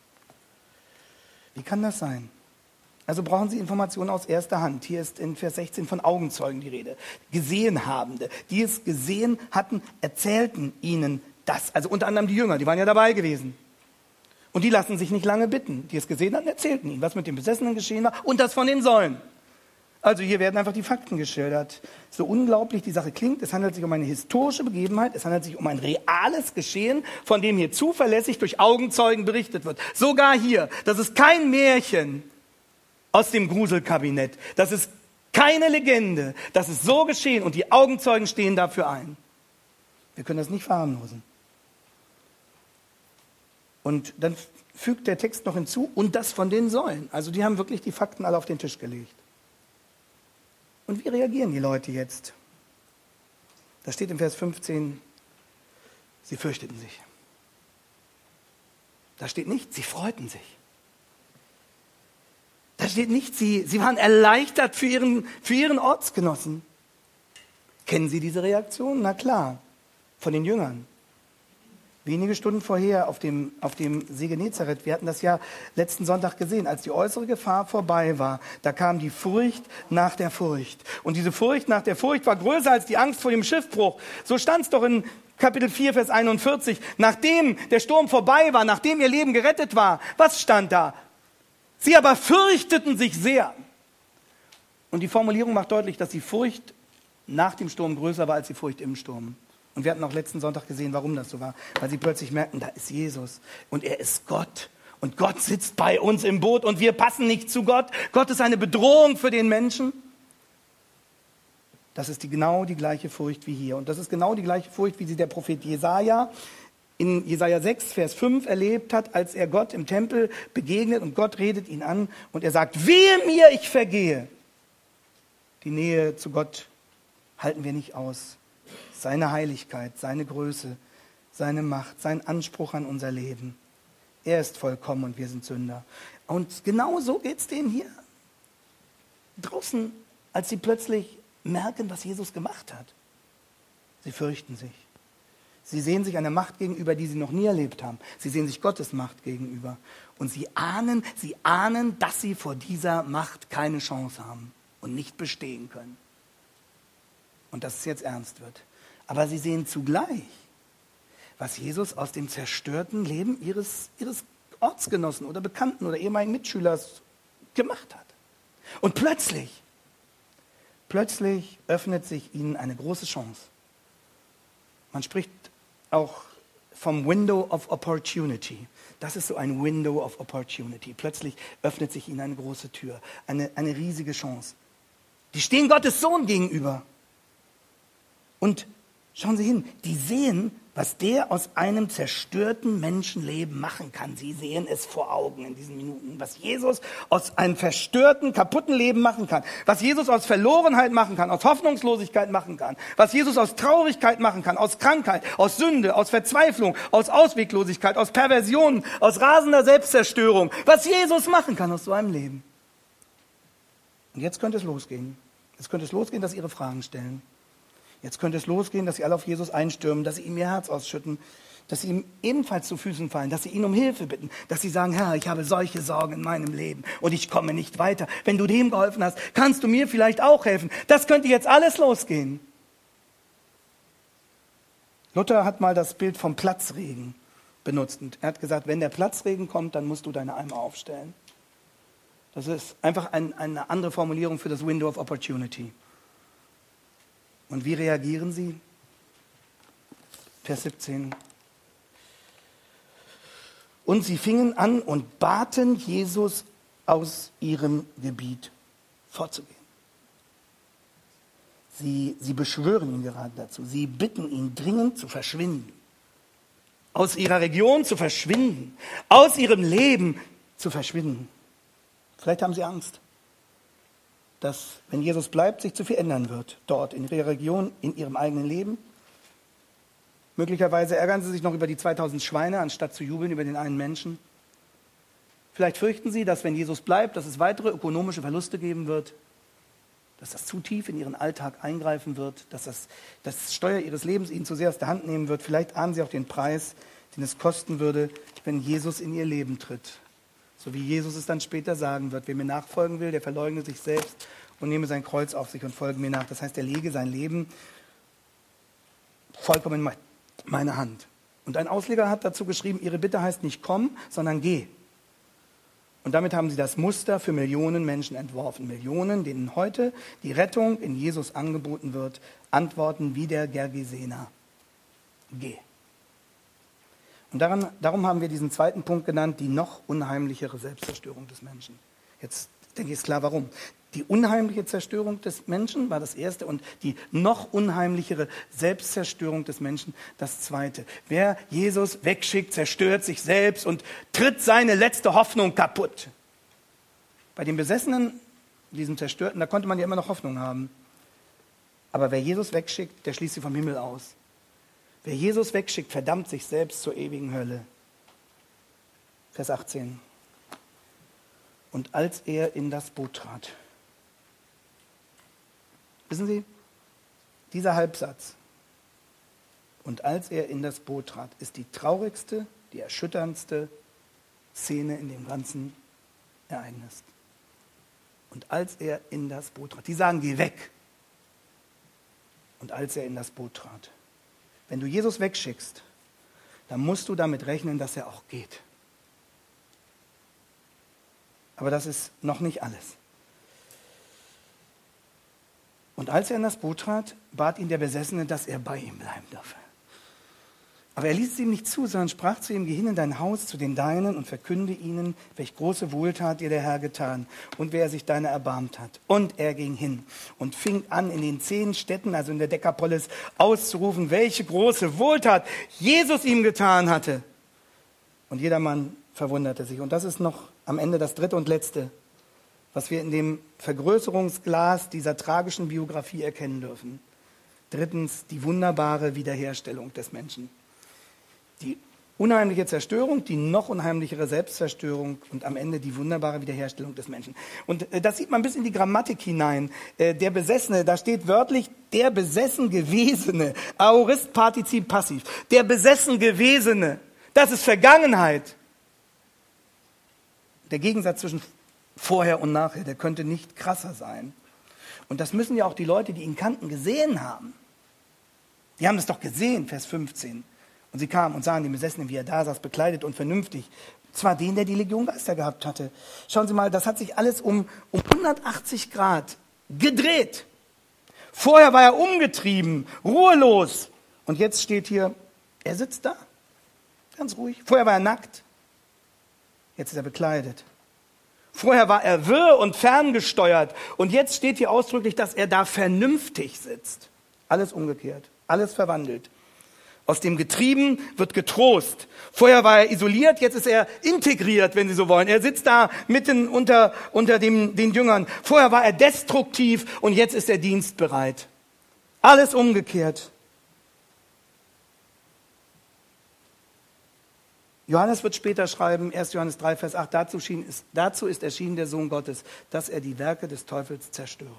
Wie kann das sein? Also brauchen Sie Informationen aus erster Hand. Hier ist in Vers sechzehn von Augenzeugen die Rede. Gesehenhabende, die es gesehen hatten, erzählten ihnen das. Also unter anderem die Jünger, die waren ja dabei gewesen. Und die lassen sich nicht lange bitten. Die es gesehen hatten, erzählten ihnen, was mit den Besessenen geschehen war und das von den Säulen. Also hier werden einfach die Fakten geschildert. So unglaublich die Sache klingt, es handelt sich um eine historische Begebenheit, es handelt sich um ein reales Geschehen, von dem hier zuverlässig durch Augenzeugen berichtet wird. Sogar hier, das ist kein Märchen aus dem Gruselkabinett, das ist keine Legende, das ist so geschehen und die Augenzeugen stehen dafür ein. Wir können das nicht verharmlosen. Und dann fügt der Text noch hinzu, und das von den Säulen. Also die haben wirklich die Fakten alle auf den Tisch gelegt. Und wie reagieren die Leute jetzt? Da steht im Vers fünfzehn, sie fürchteten sich. Da steht nicht, sie freuten sich. Da steht nicht, sie, sie waren erleichtert für ihren, für ihren Ortsgenossen. Kennen Sie diese Reaktion? Na klar, von den Jüngern. Wenige Stunden vorher auf dem, auf dem See Genezareth, wir hatten das ja letzten Sonntag gesehen, als die äußere Gefahr vorbei war, da kam die Furcht nach der Furcht. Und diese Furcht nach der Furcht war größer als die Angst vor dem Schiffbruch. So stand es doch in Kapitel vier, Vers einundvierzig. Nachdem der Sturm vorbei war, nachdem ihr Leben gerettet war, was stand da? Sie aber fürchteten sich sehr. Und die Formulierung macht deutlich, dass die Furcht nach dem Sturm größer war als die Furcht im Sturm. Und wir hatten auch letzten Sonntag gesehen, warum das so war. Weil sie plötzlich merkten, da ist Jesus und er ist Gott. Und Gott sitzt bei uns im Boot und wir passen nicht zu Gott. Gott ist eine Bedrohung für den Menschen. Das ist die, genau die gleiche Furcht wie hier. Und das ist genau die gleiche Furcht, wie sie der Prophet Jesaja in Jesaja sechs, Vers fünf erlebt hat, als er Gott im Tempel begegnet und Gott redet ihn an und er sagt, wehe mir, ich vergehe. Die Nähe zu Gott halten wir nicht aus. Seine Heiligkeit, seine Größe, seine Macht, sein Anspruch an unser Leben. Er ist vollkommen und wir sind Sünder. Und genau so geht es denen hier draußen, als sie plötzlich merken, was Jesus gemacht hat. Sie fürchten sich. Sie sehen sich einer Macht gegenüber, die sie noch nie erlebt haben. Sie sehen sich Gottes Macht gegenüber. Und sie ahnen, sie ahnen, dass sie vor dieser Macht keine Chance haben und nicht bestehen können. Und dass es jetzt ernst wird. Aber sie sehen zugleich, was Jesus aus dem zerstörten Leben ihres, ihres Ortsgenossen oder Bekannten oder ehemaligen Mitschülers gemacht hat. Und plötzlich, plötzlich öffnet sich ihnen eine große Chance. Man spricht auch vom Window of Opportunity. Das ist so ein Window of Opportunity. Plötzlich öffnet sich ihnen eine große Tür, eine, eine riesige Chance. Die stehen Gottes Sohn gegenüber. Und schauen Sie hin, die sehen, was der aus einem zerstörten Menschenleben machen kann. Sie sehen es vor Augen in diesen Minuten, was Jesus aus einem verstörten, kaputten Leben machen kann, was Jesus aus Verlorenheit machen kann, aus Hoffnungslosigkeit machen kann, was Jesus aus Traurigkeit machen kann, aus Krankheit, aus Sünde, aus Verzweiflung, aus Ausweglosigkeit, aus Perversion, aus rasender Selbstzerstörung, was Jesus machen kann aus so einem Leben. Und jetzt könnte es losgehen. Jetzt könnte es losgehen, dass Sie Ihre Fragen stellen. Jetzt könnte es losgehen, dass sie alle auf Jesus einstürmen, dass sie ihm ihr Herz ausschütten, dass sie ihm ebenfalls zu Füßen fallen, dass sie ihn um Hilfe bitten, dass sie sagen, Herr, ich habe solche Sorgen in meinem Leben und ich komme nicht weiter. Wenn du dem geholfen hast, kannst du mir vielleicht auch helfen. Das könnte jetzt alles losgehen. Luther hat mal das Bild vom Platzregen benutzt und er hat gesagt, wenn der Platzregen kommt, dann musst du deine Eimer aufstellen. Das ist einfach ein, eine andere Formulierung für das Window of Opportunity. Und wie reagieren sie? Vers siebzehn. Und sie fingen an und baten Jesus, aus ihrem Gebiet fortzugehen. Sie, sie beschwören ihn gerade dazu. Sie bitten ihn dringend zu verschwinden. Aus ihrer Region zu verschwinden. Aus ihrem Leben zu verschwinden. Vielleicht haben sie Angst, dass, wenn Jesus bleibt, sich zu viel ändern wird. Dort, in ihrer Region, in ihrem eigenen Leben. Möglicherweise ärgern sie sich noch über die zweitausend Schweine, anstatt zu jubeln über den einen Menschen. Vielleicht fürchten sie, dass, wenn Jesus bleibt, dass es weitere ökonomische Verluste geben wird. Dass das zu tief in ihren Alltag eingreifen wird. Dass das, das Steuer ihres Lebens ihnen zu sehr aus der Hand nehmen wird. Vielleicht ahnen sie auch den Preis, den es kosten würde, wenn Jesus in ihr Leben tritt. So wie Jesus es dann später sagen wird, wer mir nachfolgen will, der verleugne sich selbst und nehme sein Kreuz auf sich und folge mir nach. Das heißt, er lege sein Leben vollkommen in meine Hand. Und ein Ausleger hat dazu geschrieben, ihre Bitte heißt nicht komm, sondern geh. Und damit haben sie das Muster für Millionen Menschen entworfen. Millionen, denen heute die Rettung in Jesus angeboten wird, antworten wie der Gergesener. Geh. Und daran, darum haben wir diesen zweiten Punkt genannt, die noch unheimlichere Selbstzerstörung des Menschen. Jetzt denke ich, ist klar, warum. Die unheimliche Zerstörung des Menschen war das erste und die noch unheimlichere Selbstzerstörung des Menschen das zweite. Wer Jesus wegschickt, zerstört sich selbst und tritt seine letzte Hoffnung kaputt. Bei den Besessenen, diesem Zerstörten, da konnte man ja immer noch Hoffnung haben. Aber wer Jesus wegschickt, der schließt sie vom Himmel aus. Wer Jesus wegschickt, verdammt sich selbst zur ewigen Hölle. Vers achtzehn. Und als er in das Boot trat. Wissen Sie, dieser Halbsatz, und als er in das Boot trat, ist die traurigste, die erschütterndste Szene in dem ganzen Ereignis. Und als er in das Boot trat. Die sagen, geh weg. Und als er in das Boot trat. Wenn du Jesus wegschickst, dann musst du damit rechnen, dass er auch geht. Aber das ist noch nicht alles. Und als er in das Boot trat, bat ihn der Besessene, dass er bei ihm bleiben dürfe. Aber er ließ es ihm nicht zu, sondern sprach zu ihm: Geh hin in dein Haus zu den Deinen und verkünde ihnen, welch große Wohltat dir der Herr getan und wer sich deiner erbarmt hat. Und er ging hin und fing an, in den zehn Städten, also in der Dekapolis, auszurufen, welche große Wohltat Jesus ihm getan hatte. Und jedermann verwunderte sich. Und das ist noch am Ende das dritte und letzte, was wir in dem Vergrößerungsglas dieser tragischen Biografie erkennen dürfen. Drittens, die wunderbare Wiederherstellung des Menschen. Die unheimliche Zerstörung, die noch unheimlichere Selbstzerstörung und am Ende die wunderbare Wiederherstellung des Menschen. Und äh, das sieht man bis in die Grammatik hinein. Äh, der Besessene, da steht wörtlich der besessen Gewesene, Aorist, Partizip, Passiv. Der besessen Gewesene, das ist Vergangenheit. Der Gegensatz zwischen vorher und nachher, der könnte nicht krasser sein. Und das müssen ja auch die Leute, die ihn kannten, gesehen haben. Die haben es doch gesehen, Vers fünfzehn. Und sie kamen und sahen den Besessenen, wie er da saß, bekleidet und vernünftig. Zwar den, der die Legion Geister gehabt hatte. Schauen Sie mal, das hat sich alles um, um hundertachtzig Grad gedreht. Vorher war er umgetrieben, ruhelos. Und jetzt steht hier, er sitzt da, ganz ruhig. Vorher war er nackt, jetzt ist er bekleidet. Vorher war er wirr und ferngesteuert. Und jetzt steht hier ausdrücklich, dass er da vernünftig sitzt. Alles umgekehrt, alles verwandelt. Aus dem Getrieben wird getrost. Vorher war er isoliert, jetzt ist er integriert, wenn Sie so wollen. Er sitzt da mitten unter, unter dem, den Jüngern. Vorher war er destruktiv und jetzt ist er dienstbereit. Alles umgekehrt. Johannes wird später schreiben, erster Johannes drei, Vers acht, dazu, schien, ist, dazu ist erschienen der Sohn Gottes, dass er die Werke des Teufels zerstöre.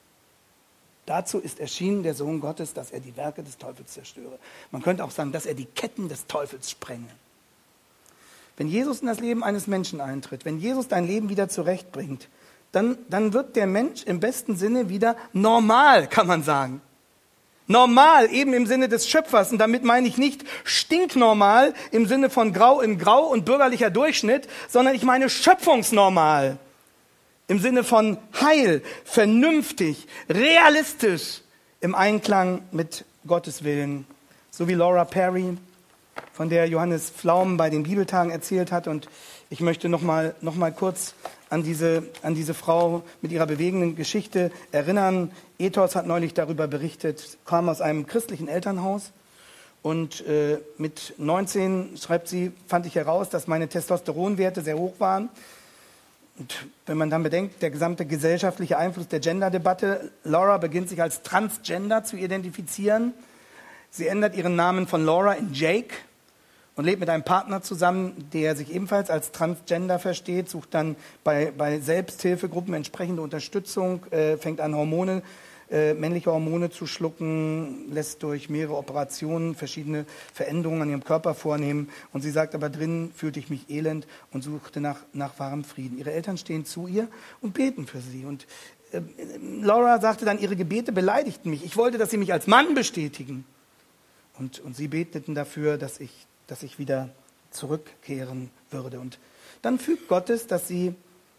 Dazu ist erschienen der Sohn Gottes, dass er die Werke des Teufels zerstöre. Man könnte auch sagen, dass er die Ketten des Teufels sprenge. Wenn Jesus in das Leben eines Menschen eintritt, wenn Jesus dein Leben wieder zurechtbringt, dann, dann wird der Mensch im besten Sinne wieder normal, kann man sagen. Normal, eben im Sinne des Schöpfers. Und damit meine ich nicht stinknormal im Sinne von grau in grau und bürgerlicher Durchschnitt, sondern ich meine schöpfungsnormal. Im Sinne von heil, vernünftig, realistisch, im Einklang mit Gottes Willen. So wie Laura Perry, von der Johannes Pflaumen bei den Bibeltagen erzählt hat. Und ich möchte noch mal, noch mal kurz an diese, an diese Frau mit ihrer bewegenden Geschichte erinnern. Ethos hat neulich darüber berichtet, kam aus einem christlichen Elternhaus. Und äh, mit neunzehn, schreibt sie, fand ich heraus, dass meine Testosteronwerte sehr hoch waren. Und wenn man dann bedenkt, der gesamte gesellschaftliche Einfluss der Gender-Debatte, Laura beginnt sich als Transgender zu identifizieren. Sie ändert ihren Namen von Laura in Jake und lebt mit einem Partner zusammen, der sich ebenfalls als Transgender versteht, sucht dann bei, bei Selbsthilfegruppen entsprechende Unterstützung, äh, fängt an Hormone, äh, männliche Hormone zu schlucken, lässt durch mehrere Operationen verschiedene Veränderungen an ihrem Körper vornehmen. Und sie sagt aber, drinnen fühlte ich mich elend und suchte nach, nach wahrem Frieden. Ihre Eltern stehen zu ihr und beten für sie. Und äh, Laura sagte dann, ihre Gebete beleidigten mich. Ich wollte, dass sie mich als Mann bestätigen. Und, und sie beteten dafür, dass ich, dass ich wieder zurückkehren würde. Und dann fügt Gott es, dass sie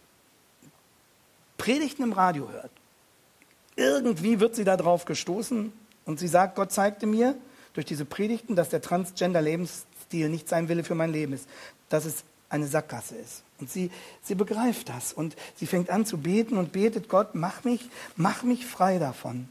Predigten im Radio hört. Irgendwie wird sie da drauf gestoßen und sie sagt, Gott zeigte mir durch diese Predigten, dass der Transgender-Lebensstil nicht sein Wille für mein Leben ist, dass es eine Sackgasse ist. Und sie, sie begreift das und sie fängt an zu beten und betet, Gott, mach mich, mach mich frei davon.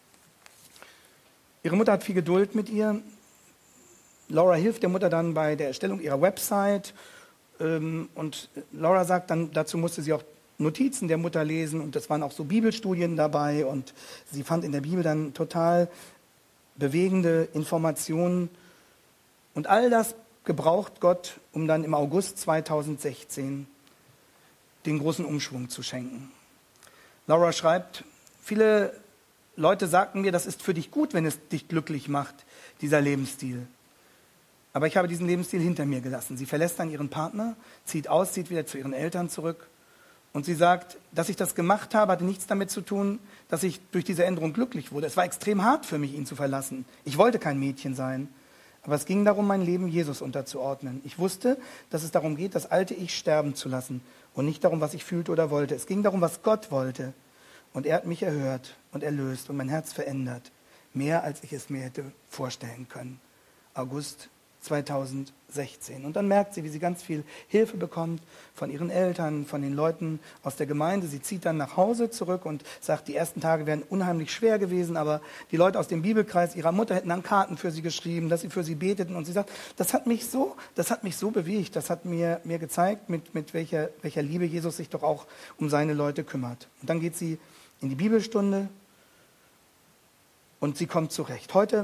Ihre Mutter hat viel Geduld mit ihr. Laura hilft der Mutter dann bei der Erstellung ihrer Website. Und Laura sagt dann, dazu musste sie auch Notizen der Mutter lesen und es waren auch so Bibelstudien dabei und sie fand in der Bibel dann total bewegende Informationen und all das gebraucht Gott, um dann im August zweitausendsechzehn den großen Umschwung zu schenken. Laura schreibt, viele Leute sagten mir, das ist für dich gut, wenn es dich glücklich macht, dieser Lebensstil. Aber ich habe diesen Lebensstil hinter mir gelassen. Sie verlässt dann ihren Partner, zieht aus, zieht wieder zu ihren Eltern zurück. Und sie sagt, dass ich das gemacht habe, hatte nichts damit zu tun, dass ich durch diese Änderung glücklich wurde. Es war extrem hart für mich, ihn zu verlassen. Ich wollte kein Mädchen sein. Aber es ging darum, mein Leben Jesus unterzuordnen. Ich wusste, dass es darum geht, das alte Ich sterben zu lassen. Und nicht darum, was ich fühlte oder wollte. Es ging darum, was Gott wollte. Und er hat mich erhört und erlöst und mein Herz verändert. Mehr, als ich es mir hätte vorstellen können. August zweitausendsechzehn. Und dann merkt sie, wie sie ganz viel Hilfe bekommt von ihren Eltern, von den Leuten aus der Gemeinde. Sie zieht dann nach Hause zurück und sagt, die ersten Tage wären unheimlich schwer gewesen, aber die Leute aus dem Bibelkreis ihrer Mutter hätten dann Karten für sie geschrieben, dass sie für sie beteten. Und sie sagt, das hat mich so, das hat mich so bewegt, das hat mir, mir gezeigt, mit, mit welcher, welcher Liebe Jesus sich doch auch um seine Leute kümmert. Und dann geht sie in die Bibelstunde und sie kommt zurecht. Heute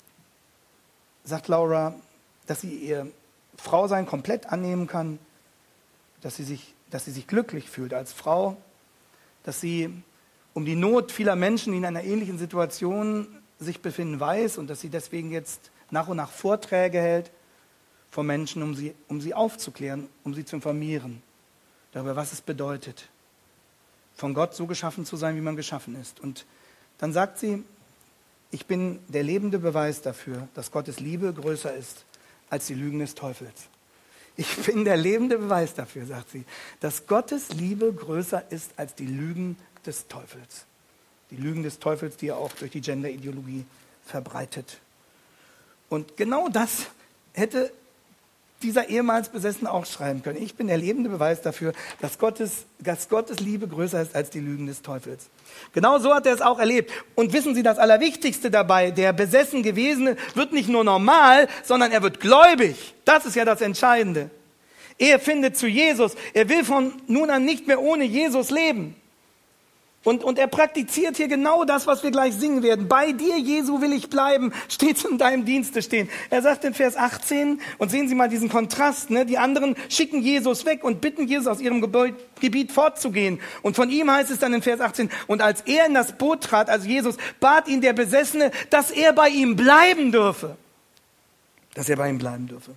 sagt Laura, dass sie ihr Frausein komplett annehmen kann, dass sie sich, dass sie sich glücklich fühlt als Frau, dass sie um die Not vieler Menschen, die in einer ähnlichen Situation sich befinden, weiß und dass sie deswegen jetzt nach und nach Vorträge hält vor Menschen, um sie, um sie aufzuklären, um sie zu informieren darüber, was es bedeutet, von Gott so geschaffen zu sein, wie man geschaffen ist. Und dann sagt sie, ich bin der lebende Beweis dafür, dass Gottes Liebe größer ist als die Lügen des Teufels. Ich bin der lebende Beweis dafür, sagt sie, dass Gottes Liebe größer ist als die Lügen des Teufels. Die Lügen des Teufels, die er auch durch die Gender-Ideologie verbreitet. Und genau das hätte dieser ehemals Besessene auch schreiben können. Ich bin der lebende Beweis dafür, dass Gottes, dass Gottes Liebe größer ist als die Lügen des Teufels. Genau so hat er es auch erlebt. Und wissen Sie, das Allerwichtigste dabei, der besessen Gewesene wird nicht nur normal, sondern er wird gläubig. Das ist ja das Entscheidende. Er findet zu Jesus. Er will von nun an nicht mehr ohne Jesus leben. Und, und er praktiziert hier genau das, was wir gleich singen werden. Bei dir, Jesu, will ich bleiben, stets in deinem Dienste stehen. Er sagt in Vers achtzehn, und sehen Sie mal diesen Kontrast, ne? Die anderen schicken Jesus weg und bitten Jesus, aus ihrem Gebäude, Gebiet fortzugehen. Und von ihm heißt es dann in Vers achtzehn, und als er in das Boot trat, also Jesus, bat ihn der Besessene, dass er bei ihm bleiben dürfe. Dass er bei ihm bleiben dürfe.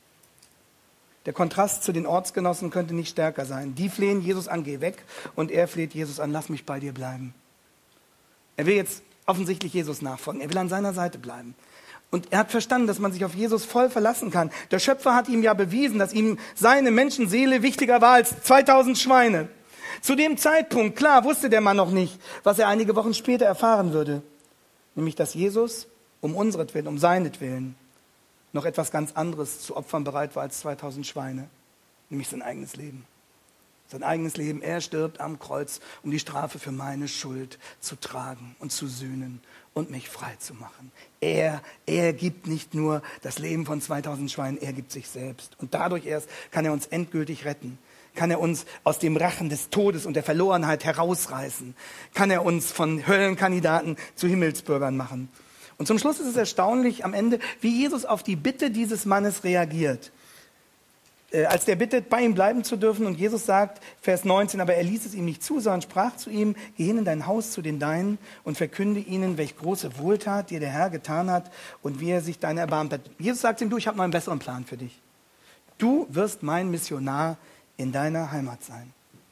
Der Kontrast zu den Ortsgenossen könnte nicht stärker sein. Die flehen Jesus an, geh weg. Und er fleht Jesus an, lass mich bei dir bleiben. Er will jetzt offensichtlich Jesus nachfolgen. Er will an seiner Seite bleiben. Und er hat verstanden, dass man sich auf Jesus voll verlassen kann. Der Schöpfer hat ihm ja bewiesen, dass ihm seine Menschenseele wichtiger war als zweitausend Schweine. Zu dem Zeitpunkt, klar, wusste der Mann noch nicht, was er einige Wochen später erfahren würde. Nämlich, dass Jesus um unseretwillen, um seinetwillen, noch etwas ganz anderes zu opfern bereit war als zweitausend Schweine, nämlich sein eigenes Leben. Sein eigenes Leben, er stirbt am Kreuz, um die Strafe für meine Schuld zu tragen und zu sühnen und mich frei zu machen. Er, er gibt nicht nur das Leben von zweitausend Schweinen, er gibt sich selbst. Und dadurch erst kann er uns endgültig retten. Kann er uns aus dem Rachen des Todes und der Verlorenheit herausreißen. Kann er uns von Höllenkandidaten zu Himmelsbürgern machen. Und zum Schluss ist es erstaunlich am Ende, wie Jesus auf die Bitte dieses Mannes reagiert. Äh, als der bittet, bei ihm bleiben zu dürfen, und Jesus sagt, Vers neunzehn, aber er ließ es ihm nicht zu, sondern sprach zu ihm, geh hin in dein Haus zu den Deinen und verkünde ihnen, welch große Wohltat dir der Herr getan hat und wie er sich deiner erbarmt hat. Jesus sagt ihm, du, ich habe noch einen besseren Plan für dich. Du wirst mein Missionar in deiner Heimat sein.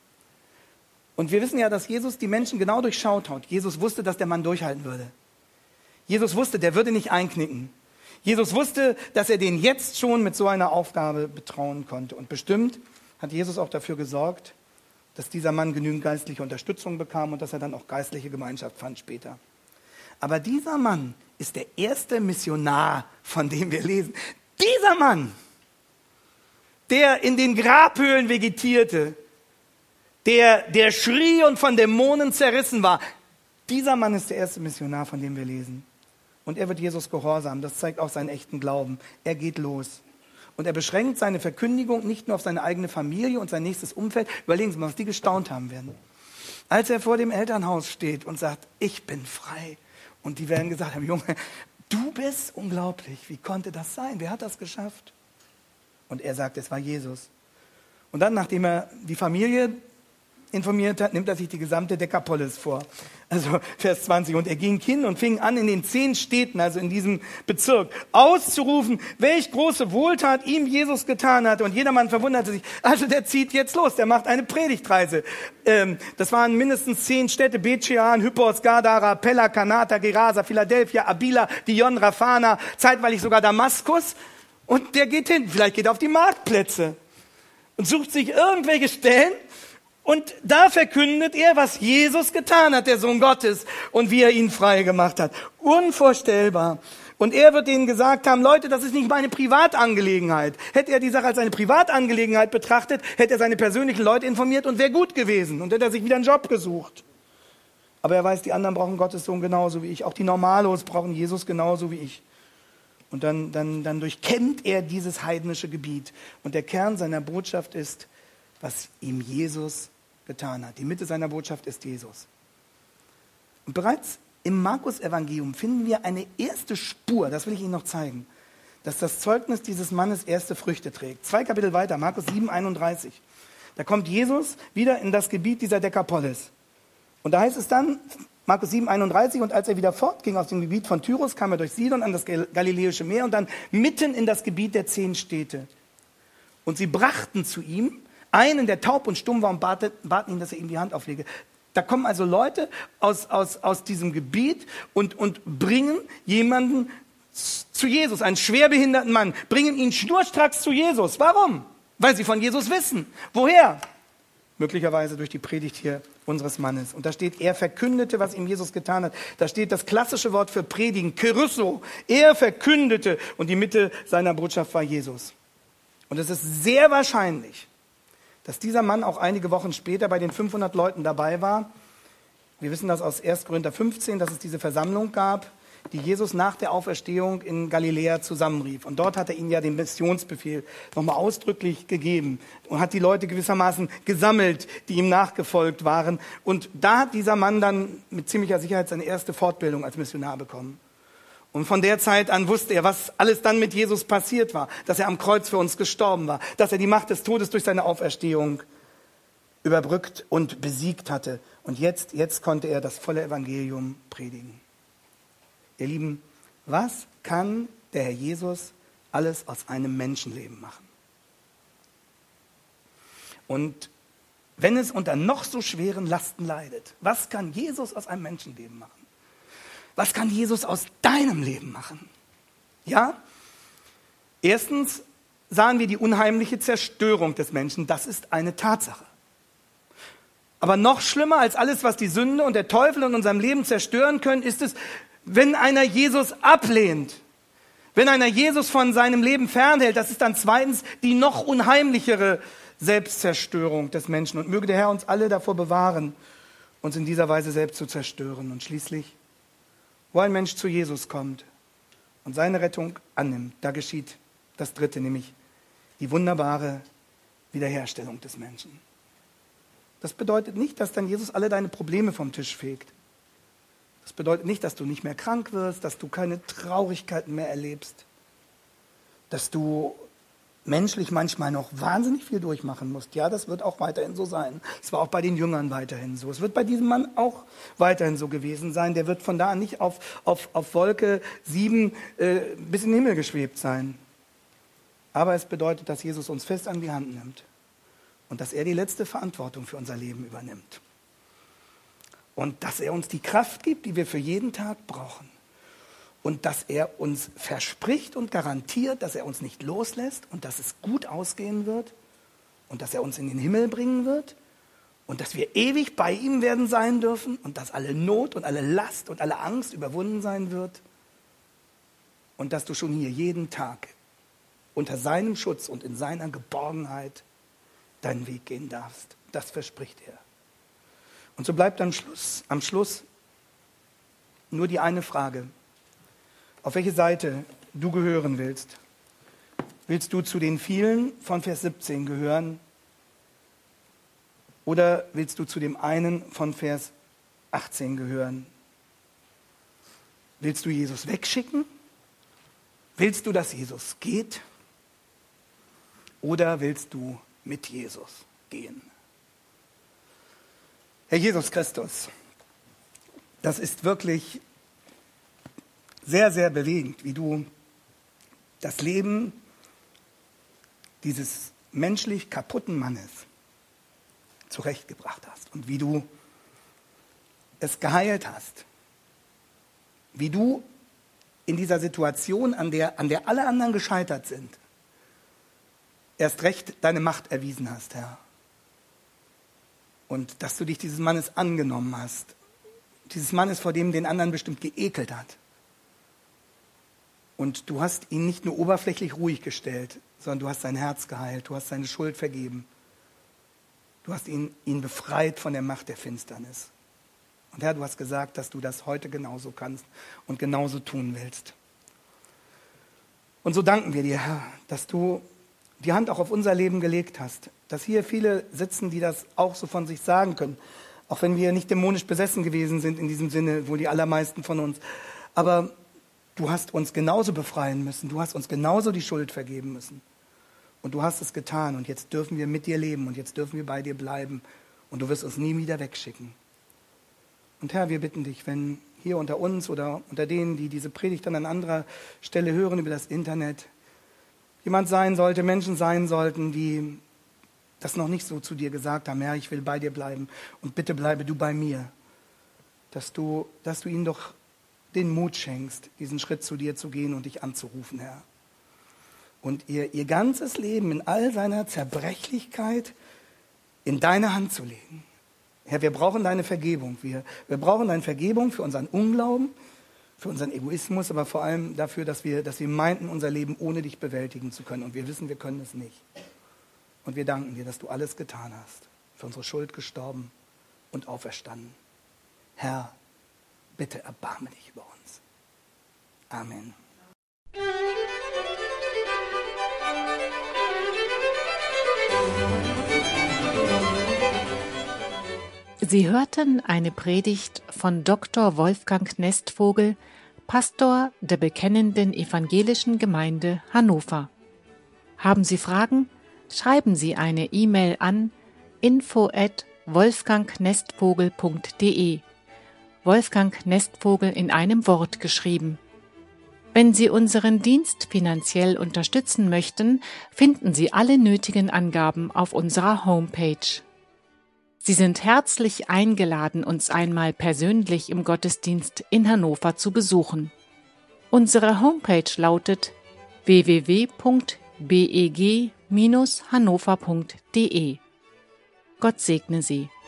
Und wir wissen ja, dass Jesus die Menschen genau durchschaut hat. Jesus wusste, dass der Mann durchhalten würde. Jesus wusste, der würde nicht einknicken. Jesus wusste, dass er den jetzt schon mit so einer Aufgabe betrauen konnte. Und bestimmt hat Jesus auch dafür gesorgt, dass dieser Mann genügend geistliche Unterstützung bekam und dass er dann auch geistliche Gemeinschaft fand später. Aber dieser Mann ist der erste Missionar, von dem wir lesen. Dieser Mann, der in den Grabhöhlen vegetierte, der, der schrie und von Dämonen zerrissen war. Dieser Mann ist der erste Missionar, von dem wir lesen. Und er wird Jesus gehorsam. Das zeigt auch seinen echten Glauben. Er geht los. Und er beschränkt seine Verkündigung nicht nur auf seine eigene Familie und sein nächstes Umfeld. Überlegen Sie mal, was die gestaunt haben werden. Als er vor dem Elternhaus steht und sagt, ich bin frei. Und die werden gesagt haben, Junge, du bist unglaublich. Wie konnte das sein? Wer hat das geschafft? Und er sagt, es war Jesus. Und dann, nachdem er die Familie informiert hat, nimmt er sich die gesamte Dekapolis vor. Also Vers zwanzig. Und er ging hin und fing an, in den zehn Städten, also in diesem Bezirk, auszurufen, welch große Wohltat ihm Jesus getan hatte. Und jedermann verwunderte sich. Also der zieht jetzt los, der macht eine Predigtreise. Ähm, das waren mindestens zehn Städte: Bet-Shean, Hypos, Gadara, Pella, Kanata, Gerasa, Philadelphia, Abila, Dion, Raphana, zeitweilig sogar Damaskus. Und der geht hin, vielleicht geht er auf die Marktplätze und sucht sich irgendwelche Stellen, Und da verkündet er, was Jesus getan hat, der Sohn Gottes, und wie er ihn frei gemacht hat. Unvorstellbar. Und er wird denen gesagt haben, Leute, das ist nicht meine Privatangelegenheit. Hätte er die Sache als eine Privatangelegenheit betrachtet, hätte er seine persönlichen Leute informiert und wäre gut gewesen. Und hätte er sich wieder einen Job gesucht. Aber er weiß, die anderen brauchen Gottes Sohn genauso wie ich. Auch die Normalos brauchen Jesus genauso wie ich. Und dann, dann, dann durchkämmt er dieses heidnische Gebiet. Und der Kern seiner Botschaft ist, was ihm Jesus getan hat. Die Mitte seiner Botschaft ist Jesus. Und bereits im Markus-Evangelium finden wir eine erste Spur, das will ich Ihnen noch zeigen, dass das Zeugnis dieses Mannes erste Früchte trägt. Zwei Kapitel weiter, Markus sieben, einunddreißig. Da kommt Jesus wieder in das Gebiet dieser Dekapolis. Und da heißt es dann, Markus sieben, einunddreißig, und als er wieder fortging aus dem Gebiet von Tyrus, kam er durch Sidon an das Galiläische Meer und dann mitten in das Gebiet der zehn Städte. Und sie brachten zu ihm einen, der taub und stumm war, und baten ihn, dass er ihm die Hand auflege. Da kommen also Leute aus, aus, aus diesem Gebiet und, und bringen jemanden zu Jesus, einen schwerbehinderten Mann, bringen ihn schnurstracks zu Jesus. Warum? Weil sie von Jesus wissen. Woher? Möglicherweise durch die Predigt hier unseres Mannes. Und da steht, er verkündete, was ihm Jesus getan hat. Da steht das klassische Wort für predigen, kerusso. Er verkündete, und die Mitte seiner Botschaft war Jesus. Und es ist sehr wahrscheinlich, dass dieser Mann auch einige Wochen später bei den fünfhundert Leuten dabei war. Wir wissen das aus erster Korinther fünfzehn, dass es diese Versammlung gab, die Jesus nach der Auferstehung in Galiläa zusammenrief. Und dort hat er ihnen ja den Missionsbefehl nochmal ausdrücklich gegeben und hat die Leute gewissermaßen gesammelt, die ihm nachgefolgt waren. Und da hat dieser Mann dann mit ziemlicher Sicherheit seine erste Fortbildung als Missionar bekommen. Und von der Zeit an wusste er, was alles dann mit Jesus passiert war, dass er am Kreuz für uns gestorben war, dass er die Macht des Todes durch seine Auferstehung überbrückt und besiegt hatte. Und jetzt, jetzt konnte er das volle Evangelium predigen. Ihr Lieben, was kann der Herr Jesus alles aus einem Menschenleben machen? Und wenn es unter noch so schweren Lasten leidet, was kann Jesus aus einem Menschenleben machen? Was kann Jesus aus deinem Leben machen? Ja, erstens sahen wir die unheimliche Zerstörung des Menschen. Das ist eine Tatsache. Aber noch schlimmer als alles, was die Sünde und der Teufel in unserem Leben zerstören können, ist es, wenn einer Jesus ablehnt. Wenn einer Jesus von seinem Leben fernhält. Das ist dann zweitens die noch unheimlichere Selbstzerstörung des Menschen. Und möge der Herr uns alle davor bewahren, uns in dieser Weise selbst zu zerstören. Und schließlich, wo ein Mensch zu Jesus kommt und seine Rettung annimmt, da geschieht das Dritte, nämlich die wunderbare Wiederherstellung des Menschen. Das bedeutet nicht, dass dann Jesus alle deine Probleme vom Tisch fegt. Das bedeutet nicht, dass du nicht mehr krank wirst, dass du keine Traurigkeiten mehr erlebst, dass du menschlich manchmal noch wahnsinnig viel durchmachen musst. Ja, das wird auch weiterhin so sein. Es war auch bei den Jüngern weiterhin so. Es wird bei diesem Mann auch weiterhin so gewesen sein. Der wird von da an nicht auf, auf, auf Wolke sieben äh, bis in den Himmel geschwebt sein. Aber es bedeutet, dass Jesus uns fest an die Hand nimmt und dass er die letzte Verantwortung für unser Leben übernimmt. Und dass er uns die Kraft gibt, die wir für jeden Tag brauchen. Und dass er uns verspricht und garantiert, dass er uns nicht loslässt und dass es gut ausgehen wird und dass er uns in den Himmel bringen wird und dass wir ewig bei ihm werden sein dürfen und dass alle Not und alle Last und alle Angst überwunden sein wird und dass du schon hier jeden Tag unter seinem Schutz und in seiner Geborgenheit deinen Weg gehen darfst. Das verspricht er. Und so bleibt am Schluss, am Schluss nur die eine Frage: Auf welche Seite du gehören willst. Willst du zu den vielen von Vers siebzehn gehören? Oder willst du zu dem einen von Vers achtzehn gehören? Willst du Jesus wegschicken? Willst du, dass Jesus geht? Oder willst du mit Jesus gehen? Herr Jesus Christus, das ist wirklich sehr, sehr bewegend, wie du das Leben dieses menschlich kaputten Mannes zurechtgebracht hast und wie du es geheilt hast, wie du in dieser Situation, an der, an der alle anderen gescheitert sind, erst recht deine Macht erwiesen hast, Herr. und dass du dich dieses Mannes angenommen hast. Dieses Mannes, vor dem den anderen bestimmt geekelt hat. Und du hast ihn nicht nur oberflächlich ruhig gestellt, sondern du hast sein Herz geheilt, du hast seine Schuld vergeben. Du hast ihn, ihn befreit von der Macht der Finsternis. Und Herr, du hast gesagt, dass du das heute genauso kannst und genauso tun willst. Und so danken wir dir, Herr, dass du die Hand auch auf unser Leben gelegt hast. Dass hier viele sitzen, die das auch so von sich sagen können. Auch wenn wir nicht dämonisch besessen gewesen sind in diesem Sinne, wohl die allermeisten von uns. Aber du hast uns genauso befreien müssen. Du hast uns genauso die Schuld vergeben müssen. Und du hast es getan. Und jetzt dürfen wir mit dir leben. Und jetzt dürfen wir bei dir bleiben. Und du wirst uns nie wieder wegschicken. Und Herr, wir bitten dich, wenn hier unter uns oder unter denen, die diese Predigt dann an anderer Stelle hören über das Internet, jemand sein sollte, Menschen sein sollten, die das noch nicht so zu dir gesagt haben, Herr, ich will bei dir bleiben und bitte bleibe du bei mir, dass du, dass du ihnen doch den Mut schenkst, diesen Schritt zu dir zu gehen und dich anzurufen, Herr. Und ihr, ihr ganzes Leben in all seiner Zerbrechlichkeit in deine Hand zu legen. Herr, wir brauchen deine Vergebung. Wir, wir brauchen deine Vergebung für unseren Unglauben, für unseren Egoismus, aber vor allem dafür, dass wir, dass wir meinten, unser Leben ohne dich bewältigen zu können. Und wir wissen, wir können es nicht. Und wir danken dir, dass du alles getan hast, für unsere Schuld gestorben und auferstanden. Herr, bitte erbarme dich über uns. Amen. Sie hörten eine Predigt von Doktor Wolfgang Nestvogel, Pastor der Bekennenden Evangelischen Gemeinde Hannover. Haben Sie Fragen? Schreiben Sie eine E-Mail an info at wolfgangnestvogel punkt de. Wolfgang Nestvogel in einem Wort geschrieben. Wenn Sie unseren Dienst finanziell unterstützen möchten, finden Sie alle nötigen Angaben auf unserer Homepage. Sie sind herzlich eingeladen, uns einmal persönlich im Gottesdienst in Hannover zu besuchen. Unsere Homepage lautet w w w punkt b e g Bindestrich hannover punkt de. Gott segne Sie.